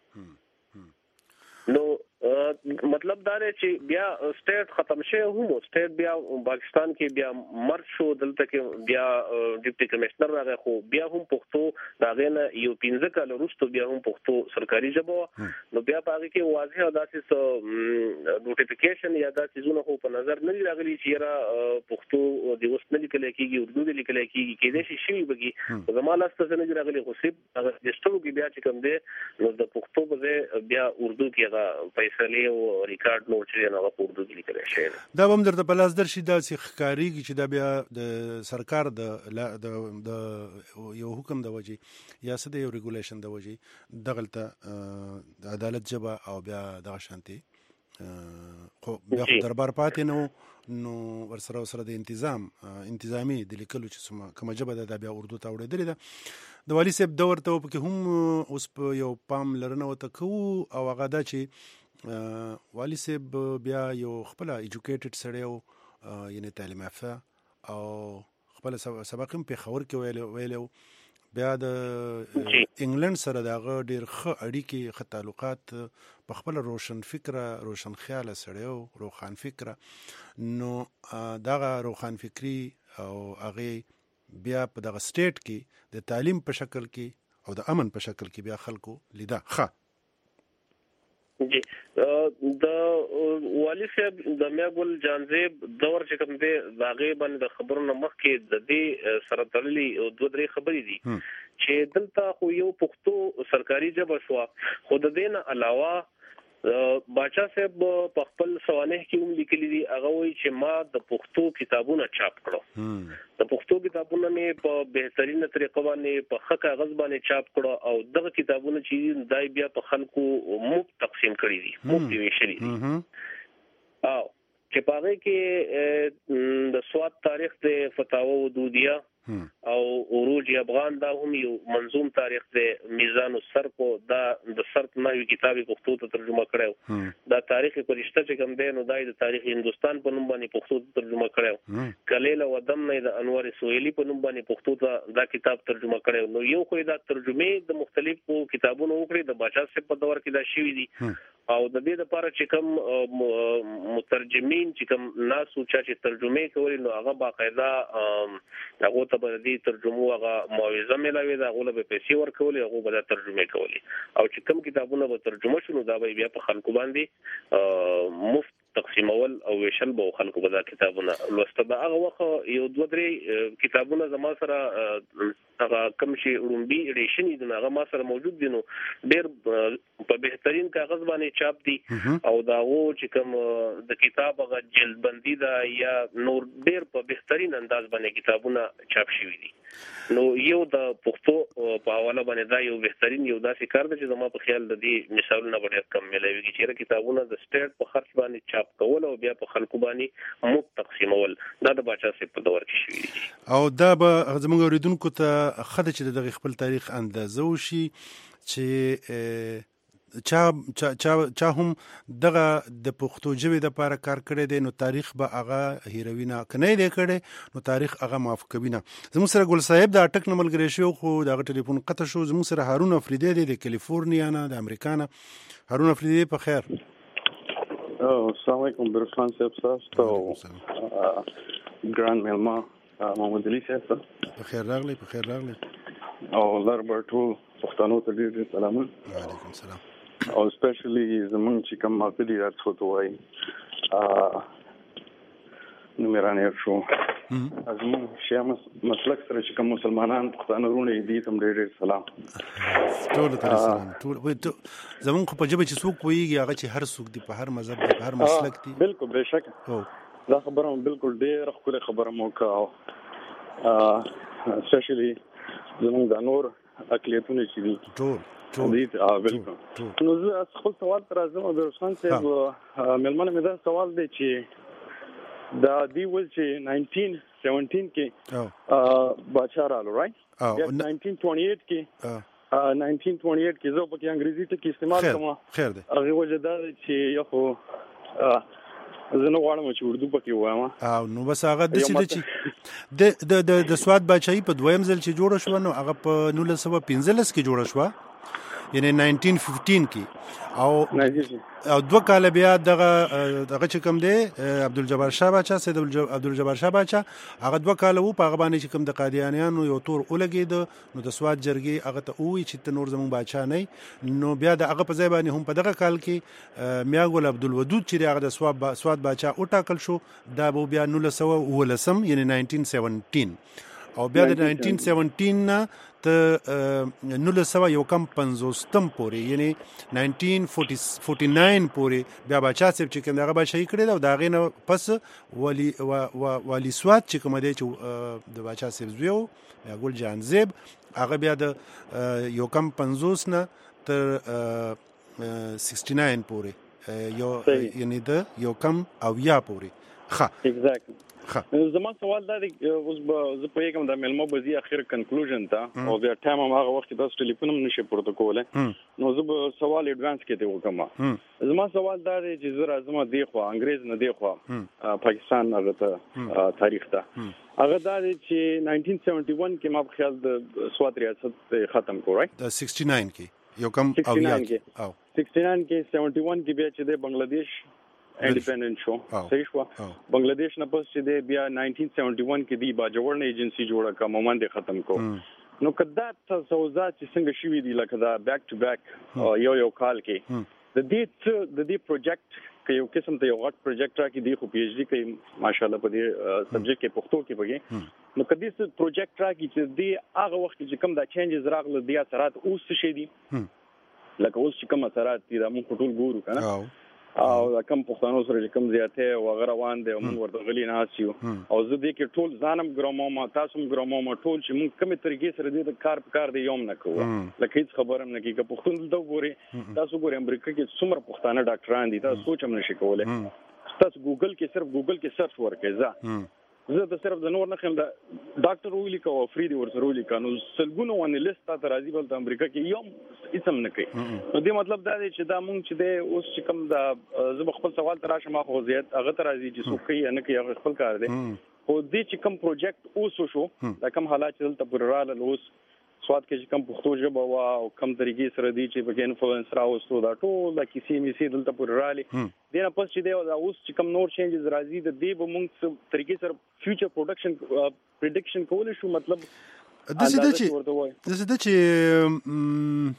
نو مطلب دا دی چې بیا سټیټ ختم شوی هم سټیټ بیا پاکستان کې بیا مرج شو دلته کې بیا ډیپټي کمشنر راغی خو بیا هم پښتو دا غنه یو پنځه کال وروسته بیا هم پښتو سرکاري ژبه نو بیا هغه کې واضح داسې نوټیفیکیشن یا داسې زونه خو په نظر نه راغلي چې را پښتو د اوس نه لیکل کېږي اردو د لیکل کېږي کې دې شي شي بګي زماله ستاسو نه راغلي خو سیب هغه رجسټر کې بیا چې کوم دی نو د پښتو په بیا اردو کې هغه فیصله او ریکارډ نو چې نه په اردو کې لیکل شوی دا هم درته په لاس درشي دا چې ښکاریږي چې دا بیا د سرکار د د یو حکم د وجې یا څه د یو ریګولیشن د وجې دغلته د عدالت ژبه او بیا دغه شانتي خو بیا خو دربار پاتې نو نو ورسره سره د انتظام انتظامی د لیکلو چې کومه ژبه ده بیا اردو ته وړېدلې ده د والي صاحب دور ته پکې هم اوس په یو پام لرنه ورته کوو او هغه دا چې والی صاحب بیا یو خپل ایجوکیټډ سړی و یعنی تعلیم یافته او خپل سبق هم په خبر کې ویلو بیا د انګلند سره دغه ډیر ښه اړیکې ښه تعلقات په خپل روشن فکره روشن خیاله سړی او روخان فکره نو دغه روخان فکری او هغه بیا په دغه سټیټ کې د تعلیم په شکل کې او د امن په شکل کې بیا خلکو لیدا ښه جی د والی صاحب د میاګل جانزیب دور چې کوم دی داغه باندې د خبرونو مخکې د دې سره تړلي دوه درې خبرې دي چې دلته خو یو پښتو سرکاري ژبه شو خو د دې نه علاوه باچا صاحب په خپل سوانح کې هم لیکلي دي هغه وایي چې ما د پښتو کتابونه چاپ کړو د پښتو کتابونه مې په بهترینه طریقه باندې په ښه کاغذ باندې چاپ کړو او دغه کتابونه چې دای بیا په خلکو مفت تقسیم کړي دي مفت ویشلي دي او چې په هغه کې د سواد تاریخ د فتاوا ودودیه او عروج افغان دا هم یو منظوم تاریخ دی میزان السرق دا د سرق نوې کتابي پښتو ته ترجمه کړو دا تاریخ پرشته چې کوم دی نو دای د تاریخ هندستان په نوم باندې پښتو ته ترجمه کړو کلیل او دم نه د انوار سویلی په نوم باندې پښتو ته دا کتاب ترجمه کړو نو یو خو دا ترجمه د مختلفو کتابونو وکړي د باچا صاحب په دور کې دا شوی دي او د دې لپاره چې کوم مترجمین چې کوم ناسو چې ترجمه کوي نو هغه باقاعده هغه ته به دې ترجمه هغه معاوضه ملاوي دا غوله به پیسې ورکولي هغه به ترجمه کوي او چې کوم کتابونه به ترجمه شونه دا به بیا په خلکو باندې مفت تقسیمول او ویشل به خلکو به دا کتابونه لوسته دا هغه وخت یو دوه درې کتابونه زما سره هغه کوم شي رومبي ایډیشن دي هغه ما سره موجود دي نو ډېر په بهترین کاغذ باندې چاپ دي او دا وو چې کوم د کتاب هغه جلد بندي دا یا نور ډېر په بهترین انداز باندې کتابونه چاپ شوي دي نو یو د پښتو په حواله باندې دا یو بهترین یو داسې کار دی چې زما په خیال د دې مثالونه ډېر کم ملوي چې کتابونه د سټیټ په خرچ باندې چاپ کول او بیا په خلکو باندې مفت تقسیمول دا د باچا صاحب په دور کې شوي دي او دا به زموږ اوریدونکو ته خدای چې دغه خپل تاریخ اندازه وشي چې چا چا چا هم دغه د پښتو ژبې د لپاره کار کړی دی نو تاریخ به هغه هیروي نه کنه دی کړی نو تاریخ هغه معاف کوي نه زموږ سره ګل صاحب د اټک نمل ګری شو خو دغه ټلیفون قطع شو زموږ سره هارون افریدی دی د کالیفورنیا نه د امریکا نه هارون افریدی په خیر السلام علیکم برخان صاحب تاسو ګران ملما محمد علي صاحب په خیر راغلی په خیر راغلی او لربرټو پښتنو ته ډیر سلامونه وعلیکم السلام او سپیشلی زمون چې کوم مقدي راځو ته وای ا نمرانه شو ازمو شیام مسلک سره چې کوم مسلمانان پښتانه ورونه دي تم ډیر ډیر سلام ټول ته سلام ټول زمون خو په جبه چې څوک وایي هغه چې هر څوک دی په هر مذهب په هر مسلک دی بالکل بهشکه او دا خبره بالکل ډیر خپل خبره مو کا ا سپیشلی زمون د نور اقلیتونه چې دي ټول دي بالکل نو زه خپل سوال تر ازمه برسان صاحب ملمنه مې دا سوال دی چې دا دی ول چې ناینټین سیونټین کې باچا رالو رائټ او ناینټین ټوئنټي ایټ کې ناینټین ټوئنټي ایټ کې زه په انګریزي ته کې استعمال کوم خیر دی هغه وجه دا چې یو خو زه نو غواړم چې اردو پکې وایم او نو بس هغه د چې د د د سواد بچای په دویم ځل چې جوړ شو نو هغه په نولس سوه پنځلس کې جوړ شو یعنی ناینټین ففټین کې او او دوه کال بیا دغه دغه چې کوم دی عبدالجبار شاه باچا سید عبدالجبار شاه باچا هغه دوه کال وو په هغه باندې چې کوم د قادیانیانو یو تور ولګید نو د سواد جرګي هغه ته وی چې ته نور زمون باچا نه نو بیا د هغه په ځای باندې هم په دغه کال کې میاګل عبدالودود چې هغه د سواد سواد باچا او ټاکل شو دا به بیا نولس سوه ولسم یعنی ناینټین سیونټین او بیا د ناینټین سیونټین نه ته نولس سوه یو کم پنځوستم پورې یعنی ناینټین فورټي ناین پورې بیا باچا صاحب چې کوم دغه بچای کړی دا د هغې نه پس ولی والي سواد چې کوم دی چې د باچا صاحب زوی و بیا ګل جانزیب هغه بیا د یو کم پنځوس نه تر سکسټي ناین پورې یو یعنی د یو کم اویا پورې ښه زما سوال دا دی اوس به زه پوهېږم د مېلمه به ځي اخر کنکلوژن ته او بیا ټایم هم هغه وخت کې تاسو ټلیفون هم نشئ پورته کولی نو زه به سوال ایډوانس کې دی وکړم زما سوال دا دی چې زه راځم دې خوا انګریز نه دې خوا پاکستان هغه ته تاریخ ته هغه دا دی چې ناینټین سیونټي ون کې ما په خیال د سوات ریاست ختم کړو رائټ د سکسټي ناین کې یو کم او یا او سکسټي ناین کې سیونټي ون کې بیا چې د بنگلاديش انډیپندنت شو صحیح شو بنگلاديش نه پس چې د بیا ناینټین سیونټي ون کې دی باجوړ ایجنسی جوړه کا مومند ختم کو نو کدا تاسوزا چې څنګه شوې دي لکه دا بیک ټو بیک یو یو کال کې د دې د دې پروجیکټ کې یو قسم ته یو غټ پروجیکټ راکې دی خو پی ایچ ډی کوي ماشاءالله په دې سبجیکټ کې پښتو کې بګي نو کدي څه پروجیکټ راکې چې دی هغه وخت چې کوم دا چینجز راغله دی اثرات اوس څه دي لکه اوس چې کوم اثرات دي دا موږ ټول ګورو کنه او کم پښتنو سره کوم زیاته او غره روان دي موږ ورته غلي نه اسیو او زه دې کې ټول ځانم ګرامو ما تاسو هم ګرامو ما ټول چې موږ کومه طریقې سره دې کار کار دی یوم نه کوو لکه هیڅ خبرم نه کیږي پښتون دلته ګوري تاسو ګوري امریکا کې څومره پښتانه ډاکټران دي تاسو سوچ هم نشئ کولای تاسو ګوګل کې صرف ګوګل کې سرچ ورکړئ ځه زه د صرف د نور نه خم دا ډاکټر ویلی کو فری دی ورسره ویلی کانو سلګونو باندې لیست ته راځي بل د امریکا کې یوم اسم نه کوي نو دې مطلب دا دی چې دا مونږ چې دی اوس چې کوم دا زه خپل سوال تراشه ما خو زیات هغه ته راځي چې څوک یې نه کوي هغه خپل کار دی خو دې چې کوم پروجیکټ اوس شو دا کوم حالات چې دلته پرراله اوس سواد کې چې کوم پښتو ژبه وا او کوم طریقې سره دی چې په انفلوئنس راوستو دا ټول د کیسې میسي دلته پرراله دینه پس چې دی اوس چې کوم نور چینجز راځي د دې به مونږ طریقې سره فیوچر پروډکشن پریډکشن کولای شو مطلب د څه د چې د څه د چې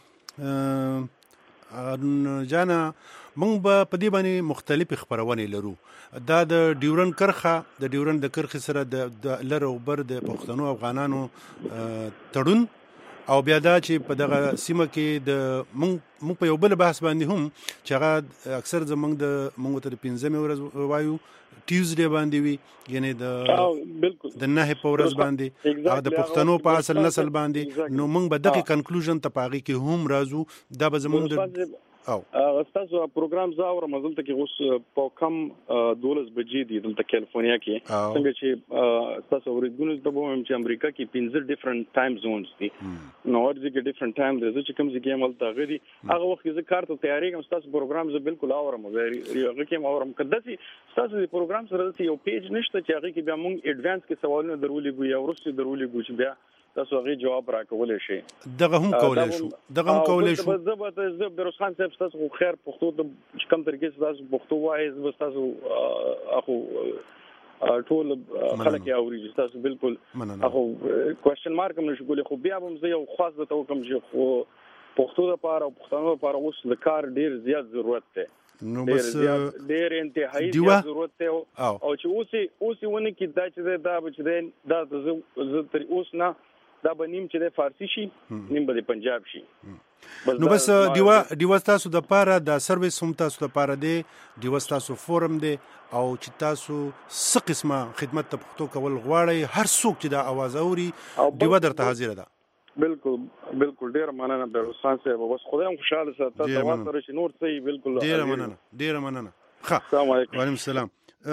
جانا مونږ به په دې باندې مختلف خبرونه لرو دا د ډیورن کرخه د ډیورن د کرخه سره د لر او بر د پښتنو افغانانو تړون او بیا دا چې په دغه سیمه کې د مونږ مونږ په یو بل بحث باندې هم چې هغه اکثر زمونږ د مونږ ته پنځمه ورځ وایو ټیوزډے باندې وی یعنی د بالکل د نه په ورځ باندې او د پښتنو په اصل نسل باندې نو مونږ به دغه کنکلوژن ته پاغي کې هم راځو دا به زمونږ د او تاسو پروګرام زاور مزلته کې اوس په کم دولس بجې دي دلته کیلیفورنیا کې څنګه چې تاسو ورګونز ته ووم چې امریکا کې پنځه ډیفرنٹ ټایم زونز دي نو ورځي کې ډیفرنٹ ټایم دي چې کوم ځای کې عمل تا غري هغه وخت چې کار ته تیاری کوم تاسو پروګرام زه بالکل اورم غیر هغه کې اورم کده چې تاسو د پروګرام سره یو پیج نشته چې هغه کې بیا موږ ایڈوانس کې سوالونه درولې ګو یا ورسته درولې ګو چې بیا تاسو هغه جواب راکولای شي دغه هم کولای شو دغه هم کولای شو زه به زه بیروز خان صاحب تاسو خیر پښتو د کوم طریقې تاسو پښتو وایي زه تاسو اخو ټول خلک یې اوري تاسو بالکل اخو کوېسچن مارک هم نشو کولای خو بیا هم زه یو خاص د تو کوم چې خو پښتو لپاره او پښتنو لپاره اوس د کار ډیر زیات ضرورت دی نو بس ډیر انتهایی ضرورت دی او چې اوس اوس ونه کې دا چې دا چې دا د زه تر اوس نه دا به نیم چې د فارسی شي نیم به د پنجاب شي نو بس دیوا دیوا تاسو د پاره د سرویس هم تاسو د پاره دی دیوا تاسو فورم دی او چې تاسو څه قسمه خدمت ته پښتو کول غواړئ هر څوک چې د आवाज اوري دیوا درته حاضر ده بالکل بالکل ډیر مننه د استاد صاحب بس خدای هم خوشاله ساته تاسو سره چې نور څه بالکل ډیر مننه ډیر مننه ښه السلام علیکم وعلیکم السلام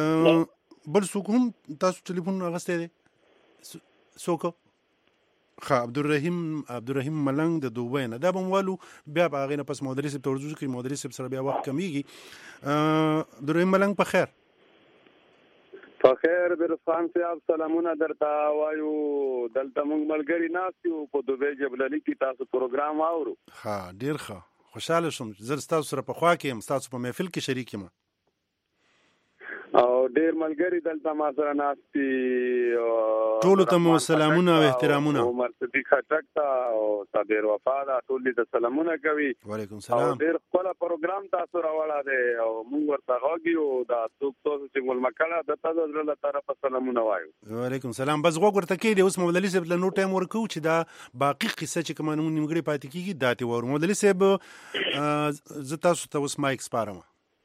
بل څوک هم تاسو ټلیفون اغسته دي څوک خا عبدالرحیم عبدالرحیم ملنګ د دوبۍ نه دا بموالو بیا په هغه نه پس مدرس په تورزو کې مدرس سره بیا وخت کمیږي عبدالرحیم ملنګ په خیر په خیر برفان صاحب سلامونه درته وایو دلته موږ ملګری ناسیو په دوبۍ جبللی کې تاسو پروګرام اورو ها ډیر ښه خوشاله شوم زر تاسو سره په خوا کې هم تاسو په محفل کې شریک یم او ډیر ملګری دلته ما سره ناستي ټول ته مو سلامونه او احترامونه عمر صدیق خټک ته او صابر وفا دا ټول دې سلامونه کوي وعلیکم السلام ډیر خپل پروګرام تاسو راوړا دی او موږ ورته غوږیو دا څوک تاسو چې مول مکړه د تاسو زړه طرفه سلامونه وایو وعلیکم السلام بس غوږ ورته کې دی اوس مولوی صاحب له نو ټایم ورکو چې دا باقی قصه چې کوم نیمګړی پاتې کیږي داتې ور مولوی صاحب ز تاسو ته اوس مایک سپارم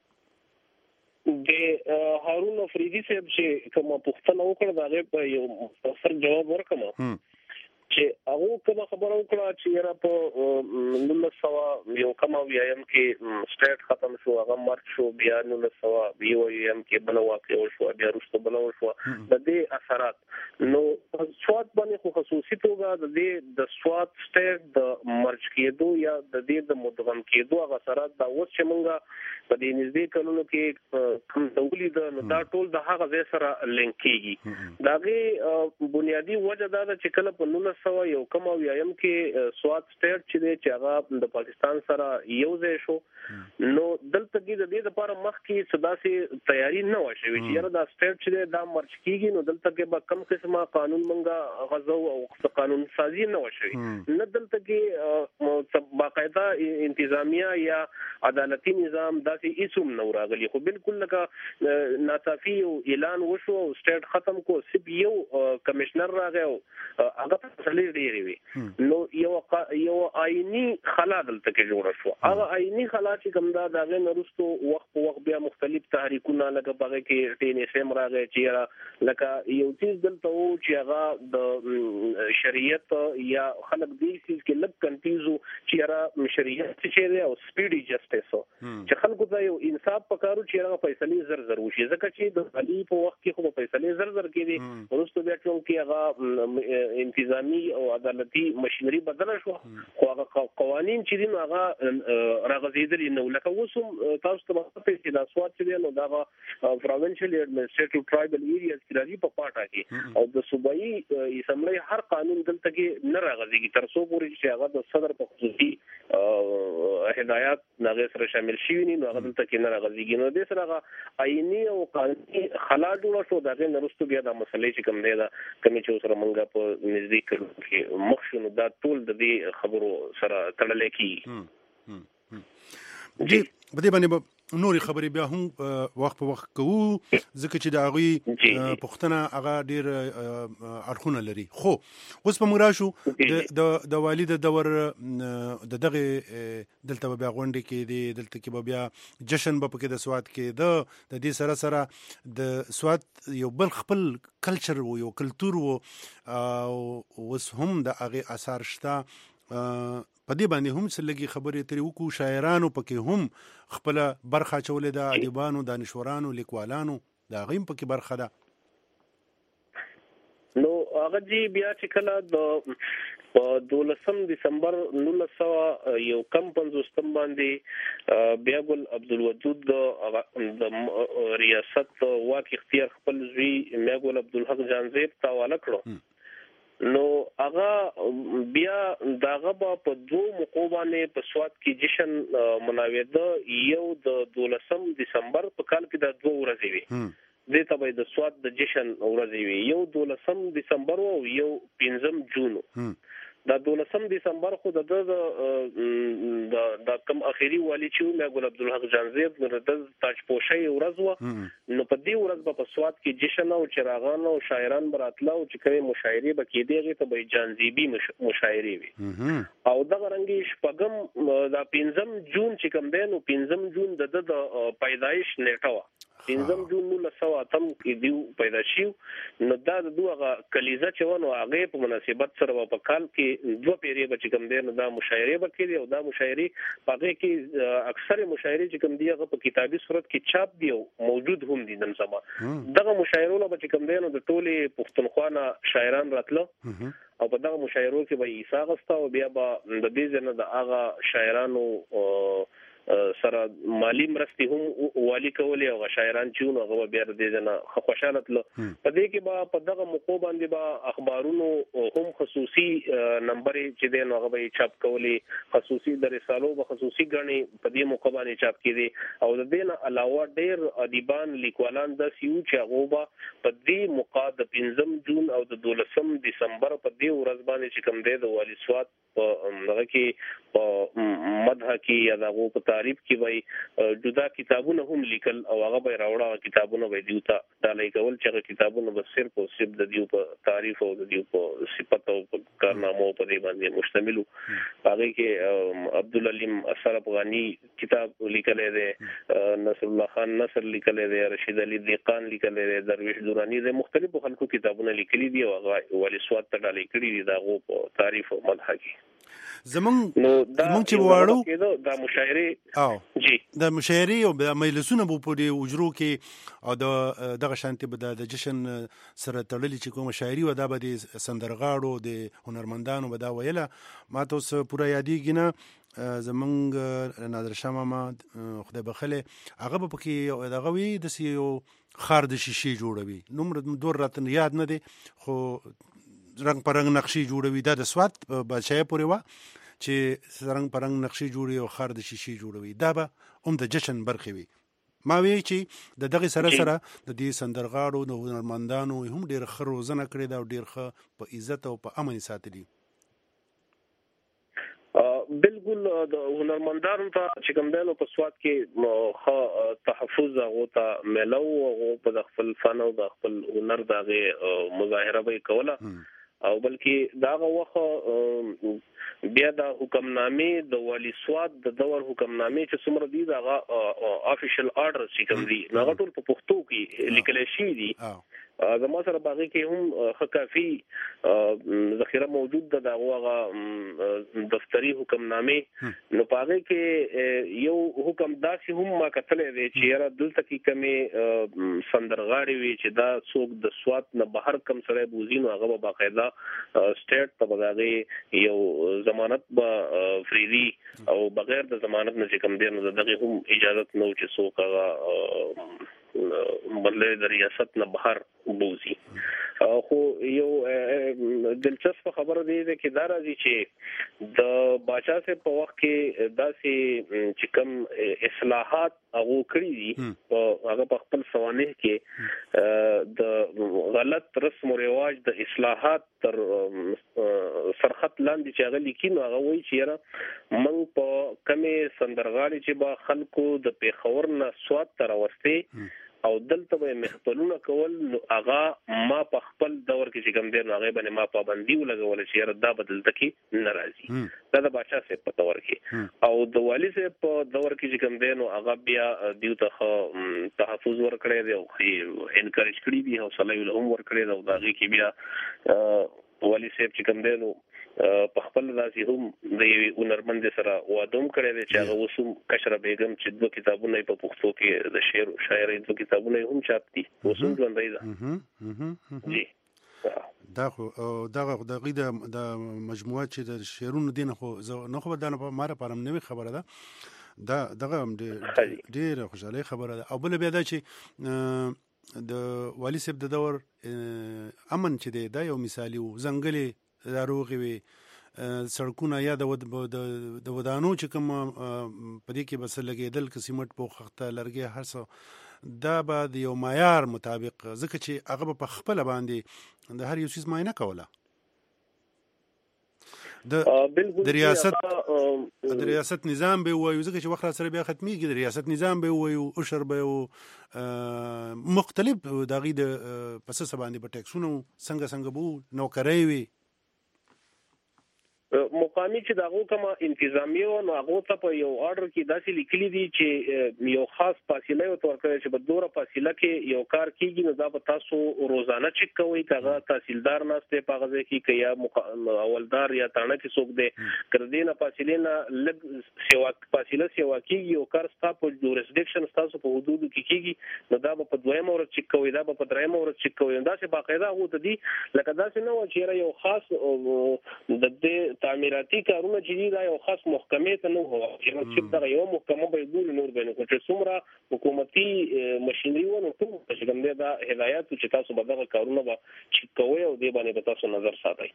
د هارون افریدي صاحب چې کوم پوښتنه وکړه دا په یو مختصر جواب ورکړم چې هغه کومه خبره وکړه چې را په نولس سوه یو کم اویایم کې سټیټ ختم شو هغه مرګ شو بیا نولس سوه یو اویایم کې بل واقع وشو بیا وروسته بل وشو د دې اثرات نو سواد باندې خو خصوصي توګه د دې د سواد سټیټ د مرج کېدو یا د دې د مدغم کېدو هغه اثرات دا اوس چې مونږه په دې نږدې کلونو کې کوم ډول د نو دا ټول د هغه ځای سره لینک کیږي داغه بنیادی وجه دا ده چې کله په نولس سوه یو کم اویایم کې سواد سټیټ چې دی چې هغه د پاکستان سره یو ځای شو نو دلته کې د دې لپاره مخکې صداسي تیاری نه و شوې چې یاره دا سټیټ چې دی دا مرج کیږي نو دلته کې به کم قسمه قانون منګه غزو او قانون سازي نه و شوې نه دلته کې باقاعده انتظامیه یا عدالتي نظام داسې هیڅوم نه راغلی خو بالکل لکه ناڅاپي اعلان وشو او سټیټ ختم کو سب یو کمشنر راغی او هغه فیصلې ډېرې وي نو یو یو آئینی خلا دلته کې جوړ شو هغه آئینی خلا چې کوم دا دغه نرستو وخت په وخت بیا مختلف تحریکونه لکه بغه کې ټین سیم راغی چې لکه یو چیز دلته و چې هغه د شریعت یا خلک دې چیز کې لږ کنفیوزو چې را شریعت چې دی او سپیډي جسټیس چې خلکو ته یو انصاف پکارو چې هغه فیصلې زر زر وشي ځکه چې د علي په وخت کې خو فیصلې زر زر کېدي ورسته بیا چې هغه انتظامی او عدالتي ماشينري بدل شو خو هغه قوانين چې دي هغه راغزیدل نو لکه وسوم تاسو ته په چې د سواد چې نو دا پروینشل ایڈمنسټریټیو ټرایبل ایریاز کې راځي په پاټا کې او د صوبایي اسمبلی هر قانون دلته کې نه راغزيږي تر څو پورې چې هغه د صدر په خصوصي هدایات هغه سره شامل شي نو هغه دلته کې نه راغزيږي نو د سره هغه آئینی او قانوني خلا جوړ شو دغه نرستو بیا د مسلې چې کوم دی دا کوم چې سره مونږه په نږدې کې مخشونو دا ټول د دې خبرو سره تړلې کی جی په دې باندې نوري خبرې بیا هم وخت په وخت کوو ځکه چې د هغوی پوښتنه هغه ډېر اړخونه لري خو اوس په موږ راشو د د والي د دور د دغه دلته به بیا غونډې کېدې دلته کې به بیا جشن به پکې د سواد کېده د دې سره سره د سواد یو بل خپل کلچر و یو کلتور و او اوس هم د هغې اثار شته په دې باندې هم څه لږې خبرې ترې وکړو شاعرانو پکې هم خپله برخه اچولې ده ادیبانو دانشورانو لیکوالانو د هغې هم پکې برخه ده نو هغه جی بیا چې کله د په دولسم دسمبر نولس سوه یو کم پنځوستم باندې بیا ګل عبدالودود د ریاست واک اختیار خپل زوی میا ګل عبدالحق جانزیب ته حواله کړو نو هغه بیا داغه په دوه موقعو باندې په سواد کې جشن مناوده یو د دولسم دسمبر په کال کې د دوه ورځې وي د تبع د سواد د جشن ورځې وي یو دولسم دسمبر او یو پنځم جون دا دولسم دسمبر خو د د د کم اخیری والی چې مې ګل عبدالحق جانزیب نو د تاج پوشي ورځ و نو په دې ورځ په سواد کې جشن او چراغان او شاعران براتله او چې کوي مشاعره بکې دیږي ته به جانزیبی مشاعره وي او دغه رنګي شپږم دا پنځم جون چې کوم دی نو پنځم جون د د پیدایش نیټه و پنځم جون نولس سوه اتم کې دیو پیدا شو نو دا د دوه کلیزه چې ونه هغه په مناسبت سره په کال کې دوه پیری به چې کوم دی نو دا مشاعره وکړي او دا مشاعره هغه کې اکثر مشاعره چې کوم دی هغه په کتابي صورت کې چاپ دی او موجود هم دي نن سبا دغه مشاعره له چې کوم دی نو د ټولي پښتونخوا شاعران راتله او په دغه مشاعرو کې به عیسی غستا او بیا به د دې ځنه د هغه شاعرانو سره مالی مرستي هم والی کولې او شاعران چې نو هغه بیا د دې نه خوشاله تل په دې کې به په دغه موقع باندې به اخبارونو هم خصوصي نمبر چې دی نو هغه به چاپ کولې خصوصي د رسالو به خصوصي غني په دې موقع باندې چاپ کړي او د دې نه علاوه ډېر ادیبان لیکوالان د سیو چې هغه به په دې موقع د پنځم جون او د دولسم دسمبر په دې ورځ باندې چې کوم دی د والي سواد په هغه کې په مدح کې یا دغه په تعریف کې وای جدا کتابونه هم لیکل او هغه به راوړا کتابونه به دیوتا ډالۍ کول چې کتابونه به صرف او صرف د دیو په تعریف او د دیو په صفات او کارنامو په دې باندې مشتمل هغه کې عبدالعلیم اثر افغانی کتاب لیکل دی نصر الله خان نصر لیکل دی رشید علي دیقان لیکل دی درویش دورانی د مختلفو خلکو کتابونه لیکلي دي او هغه ولی سواد ته ډالۍ کړي دي دا غو په تعریف او مدح کې زمون زمون چې واړو دا مشاعره او جی دا مشاعره او د مجلسونه په دې وجرو کې او د دغه شانتي به د جشن سره تړلې چې کوم شاعري و دا به د سندرغاړو د هنرمندانو به دا ویله ما تاسو پوره یادېږي نه زمونږ نادر شاه ماما خدای بخله هغه به پکې دغه وي د سیو خار د شیشې جوړوي نوم دور راتن یاد نه دي خو رنگ پرنګ نقشې جوړوي دا د سواد بچای پورې وا چې رنگ پرنګ نقشې جوړي او خار د شیشې جوړوي دا به هم د جشن برخه وي ما وی چې د دغه سره سره د دې سندرغاړو د هنرمندانو هم ډېر ښه روزنه کړې دا او ډېر ښه په عزت او په امن ساتلي بالکل د هنرمندانو ته چې کوم دنو په سواد کې خو تحفظ او ته ملو او په خپل فن او د خپل هنر دغه مظاهره به کوله او بلکې داغه وخت بیا د حکمنامې د والی سواد د دور حکمنامې چې څومره دي دغه افیشل آرډر چې کوم دي هغه ټول په پښتو کې لیکل شوی دي زما سره باغی کې هم خکافي ذخیره موجود ده دغه دفتری حکمنامې نو پاره کې یو حکم داسې هم ما کتلې دی چې را دلته کې کمی سندرغاړي وي چې دا څوک د سواد نه بهر کم سره بوزینو هغه باقاعده سټیټ ته بغاغي یو ضمانت به فریدي او بغیر د ضمانت نه کوم دی نو دغه هم اجازه نو چې څوک هغه بدله د ریاست نه بهر بوزي خو یو دلچسپ خبره دی چې دا راځي چې د باچا سه په وخت کې داسې چې کوم اصلاحات هغه کړی دي او هغه په خپل سوانح کې د غلط رسم او رواج د اصلاحات تر سرخط لاندې چې هغه لیکي نو هغه وایي چې موږ په کمې سندرغاړي چې با خلکو د پیښور نه سواد تر واستي او دلته به محفلونه کول نو هغه ما په خپل دور کې چې کوم دی نو هغه باندې ما پابندي ولګول چې دا بدلته کې ناراضي دا د بادشاہ صاحب په دور کې او د والی صاحب په دور کې چې کوم دی نو هغه بیا دیو ته تحفظ ورکړی دی او انکریج کړی دی او صلی الله هم ورکړی دی او دا کې بیا والی صاحب چې کوم دی نو په خپل داسې هم د هنرمند سره وادوم کړی دی چې هغه وسوم کشره بیگم چې دوه کتابونه په پښتو کې د شعر او شاعري دوه کتابونه هم چاپ دي وسوم ژوندۍ ده جی دا خو دغه دغه د مجموعه چې د شعرونو دین خو نه خو بدانه په ماره پرم نوې خبره ده دا دغه ډېر خوشاله خبره ده او بل بیا دا چې د والی صاحب د دور امن چې دی دا یو مثالي و زنګلې داروغي وي سړکونه یا د د ودانو چې کوم په دې کې بس لګېدل که سیمټ په خخته لرګي هر څه دا به د یو معیار مطابق ځکه چې هغه په خپل باندې د هر یو څه معاینه کوله د ریاست د ریاست نظام به وایو ځکه چې وخت سره بیا ختميږي د ریاست نظام به وایو او شر به مختلف دغه د پس سباندې په ټیکسونو څنګه څنګه بو نوکرای وي مقامی چې داغه کومه انتظامیه او هغه ته په یو آرډر کې داسې لیکلي دي چې یو خاص فاصله او تورکړی چې په دوره فاصله کې یو کار کیږي نو دا به تاسو روزانه چک کوئ کاغه تحصیلدار نهسته په غزه کې کیا اولدار یا تانه کې څوک دی کړدینه فاصله نه لګ سیوا فاصله سیوا کیږي یو کار ستاسو په جورسډکشن تاسو په حدود کې کیږي نو دا به په دویمه ورځ چک کوئ دا به په دریمه ورځ چک کوئ دا چې باقاعده هو ته دي لکه دا څنګه و چې یو خاص د دې تعمیراتي کارونه چې دا یو خاص محکمه ته نه هو چې دا یو محکمه به ګول نور بینه چې څومره حکومتي ماشينري ونه ټول چې کوم دا هدایت چې تاسو به دا کارونه به چې کوی او دی باندې به تاسو نظر ساتئ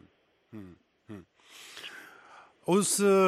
اوس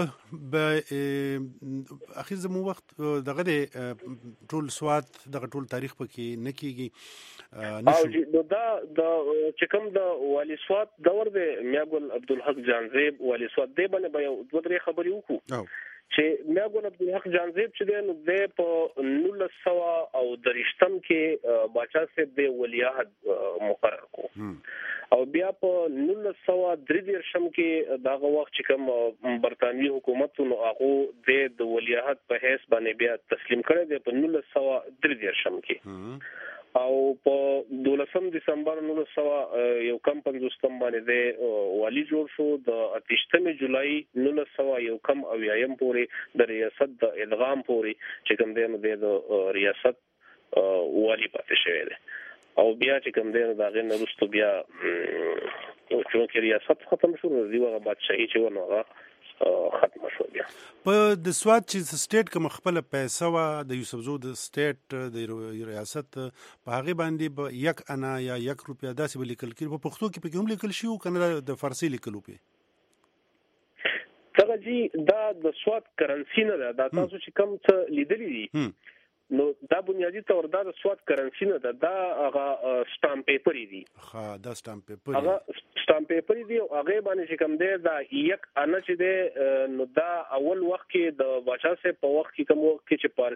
به اخر زمو وخت دغه ټول سواد دغه ټول تاریخ پکې نه کیږي نشو دا د چې کوم د والی سواد دور د میاګل عبدالحق جانزیب والی سواد دی باندې به دوه درې خبرې وکړو چې میاګون عبدالحق جانزیب چې دی نو د په نولس سوه او درشتم کې باچا صاحب د ولیعهد مقرر کو او بیا په نولس سوه درې دیرشم کې دغه وخت چې کوم برتانوي حکومت نو هغه د ولیعهد په حیث باندې بیا تسلیم کړی دی په نولس سوه درې دیرشم کې او په دولسم دسمبر نولس سوه یو کم پنځوستم باندې د والی جوړ شو د اتیشتمې جولای نولس سوه یو کم اویایم پورې د ریاست د ادغام پورې چې کوم دی نو د ریاست والی پاتې شوی دی او بیا چې کوم دی نو د هغې نه وروسته بیا چونکې ریاست ختم شو نو د هغه بادشاهي چې و نو هغه ختم شو بیا په د سوات چې سټیټ کوم خپل پیسې وا د یوسفزو د سټیټ د ریاست په هغه باندې به یک انا یا یک روپیا داسې به لیکل کېږي په پښتو کې په کوم لیکل شي او کنه د فارسی لیکلو په څنګه جی دا د سوات کرنسی نه ده دا تاسو چې کوم څه لیدلی دي نو دا بنیادی طور دا د سوات کرنسی نه ده دا هغه سټامپ پیپر دي ها دا سټامپ پیپر هغه سټامپ پیپر دي او هغه باندې چې کوم دی دا یک انا چې دی نو دا اول وخت کې د بادشاہ صاحب په وخت کې کوم وخت کې چې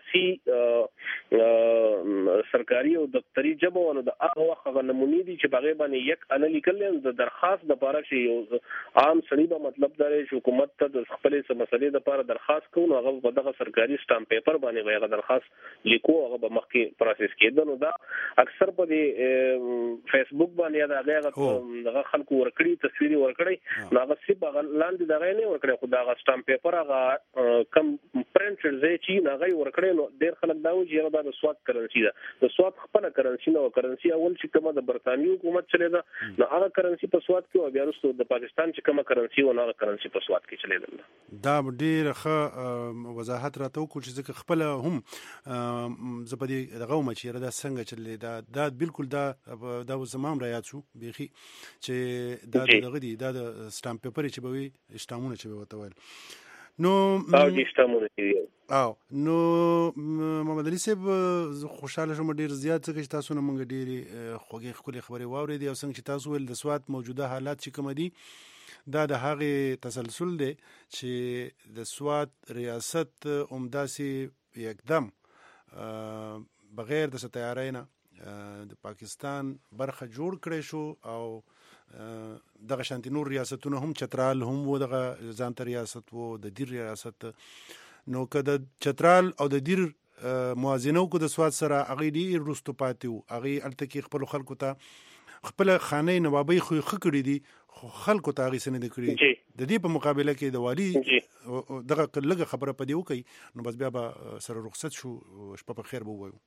پارسی سرکاري او دفتری ژبه ونه د هغه وخت هغه نمونې دي چې هغه باندې یک انا لیکل د درخواست د لپاره چې یو عام سړي به مطلب دا چې حکومت ته د خپلې مسلې لپاره درخواست کوي هغه په دغه سرکاري سټامپ پیپر باندې هغه درخواست لیکو هغه به مخکې پروسس کېده نو دا اکثر په دې فیسبوک باندې دا هغه دغه خلکو ورکړي تصویر ورکړي نو هغه سیب لاندې دغه نه ورکړي خو دا سټامپ پیپر هغه کم پرنټر ځای چې هغه ورکړي نو ډېر خلک دا وایي چې دا د سوات کرنسی ده د سوات خپل کرنسی نه او کرنسی اول چې کومه د برتانوي حکومت چلے ده نو هغه کرنسی په سوات کې او بیا وروسته د پاکستان چې کومه کرنسی و هغه کرنسی په سوات کې چلے ده دا ډېر ښه وضاحت راته وکړو چې ځکه خپل هم زپدي دغه مچیره دا څنګه چلې دا دا بالکل دا دا زمام را یاد شو بيخي چې دا دغه دي دا د سټامپ پیپر چې به وي اشتامونه چې به وته ویل نو او د اشتامونه چې او نو محمد علي صاحب خوشاله شوم ډیر زیات څه چې تاسو نه مونږ ډیر خوږې خولي خبرې واورېدې او څنګه چې تاسو ول د سوات موجوده حالات چې کوم دي دا د هغه تسلسل دی چې د سوات ریاست عمداسي یکدم بغیر د تیاری نه د پاکستان برخه جوړ کړي شو او دغه شانتي نور ریاستونه هم چترال هم و دغه ځانته ریاست وو د دیر ریاست نو کده چترال او د دیر موازنه کو د سواد سره اغه دی رستو پاتیو اغه الته کې خپل خلکو ته خپل خانه نوابي خو خکړی دي خو خلکو ته اغه سن نه کړی د دې په مقابله کې د والی دغه لږه خبره پدې وکي نو بس بیا به سره رخصت شو شپه په خیر به وایو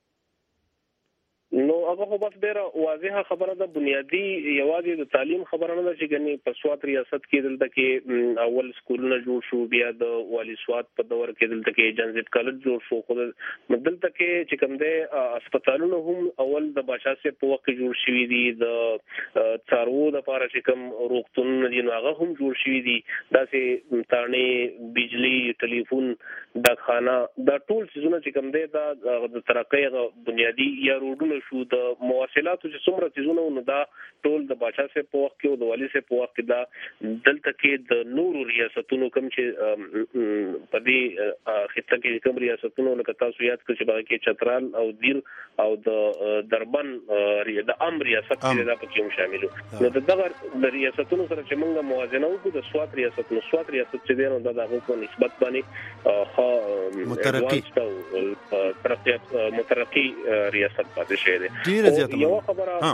نو هغه خو بس ډېره واضحه خبره ده بنیادی یوازې د تعلیم خبره نه ده چې ګنې په سوات ریاست کې دلته کې اول سکولونه جوړ شو بیا د والی سوات په دور کې دلته کې جنزیب کالج جوړ شو خو دلته کې چې کوم دی هسپتالونه هم اول د بادشاہ صاحب په وخت کې جوړ شوي دي د څاروو دپاره چې کوم روغتونونه دي نو هغه هم جوړ شوي دي داسې تاڼې بجلی ټلیفون ډاکخانه دا ټول څیزونه چې کوم دی دا د ترقۍ بنیادي یا روډونه شو د مواصلاتو چې څومره چیزونه نو دا ټول د بادشاہ صاحب په وخت کې او د والي صاحب په وخت کې دا دلته کې د نورو ریاستونو کوم چې په دې خطه کې کوم ریاستونو لکه تاسو یاد کړئ چې باندې کې چترال او دیر او د دربن د ام ریاست کې دا پکې هم شامل نو دغه د ریاستونو سره چې موږ موازنه وکړو د سوات ریاست نو سوات ریاست چې دی نو دا دغه په نسبت باندې خو مترقي ترقي مترقي ریاست پاتې شي ډیره زیاته یو خبره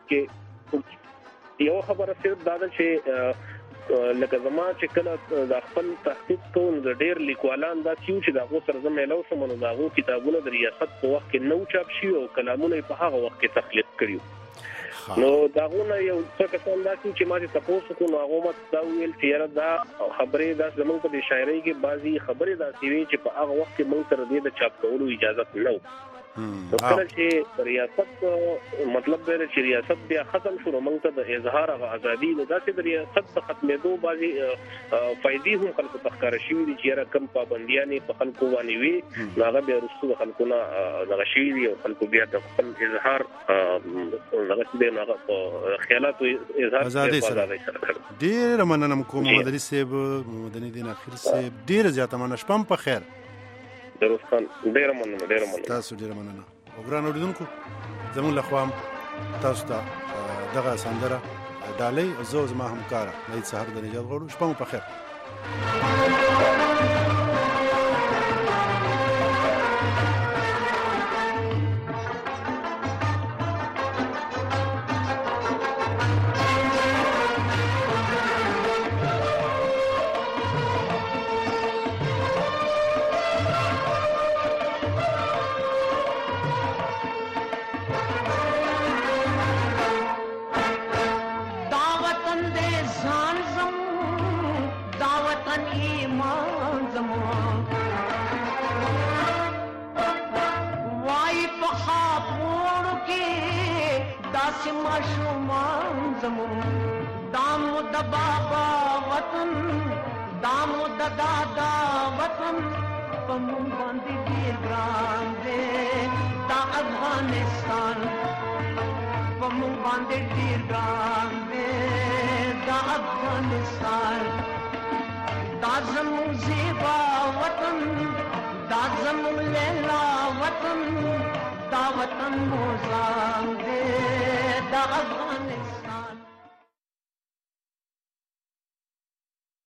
کې یو خبره صرف دا ده چې لکه زما چې کله د خپل تحقیق کوم د ډیر لیکوالان دا چې دا غو سره زمې له سمونو دا غو کتابونه د ریاست په وخت کې نو چاپ شي او کلامونه په هغه وخت کې تخلیق کړیو نو دا غونه یو څه کسان دا چې ما چې تاسو کو نو هغه مت دا ویل چې دا خبرې دا زمونږ په شاعرۍ کې بعضي خبرې دا سوي چې په هغه وخت کې موږ تر دې د چاپ کولو اجازه نه نو کله چې ریاست مطلب دی چې ریاست بیا ختم شو نو موږ ته د اظهار غو ازادي نه داسې د ریاست په ختمېدو بعضي فائدې هم خلکو تخکار شي دي چې رقم پابندیانې په خلکو باندې وي هغه بیا رسو خلکو نه دغه شي دي او خلکو بیا د خپل اظهار هغه دې هغه خیالات اظهار ازادي سره ډېر مننه کوم مدري صاحب مدني دین اخر صاحب ډېر زیاته مننه شپم په خیر دروس خان ډیر مننه ډیر مننه تاسو ډیر مننه او ګران اوریدونکو زموږ له خوا تاسو ته دغه سندره ډالۍ زو زما همکار مې سحر د نجات غوړو شپه مو په خیر वतन मोज़ां दे दा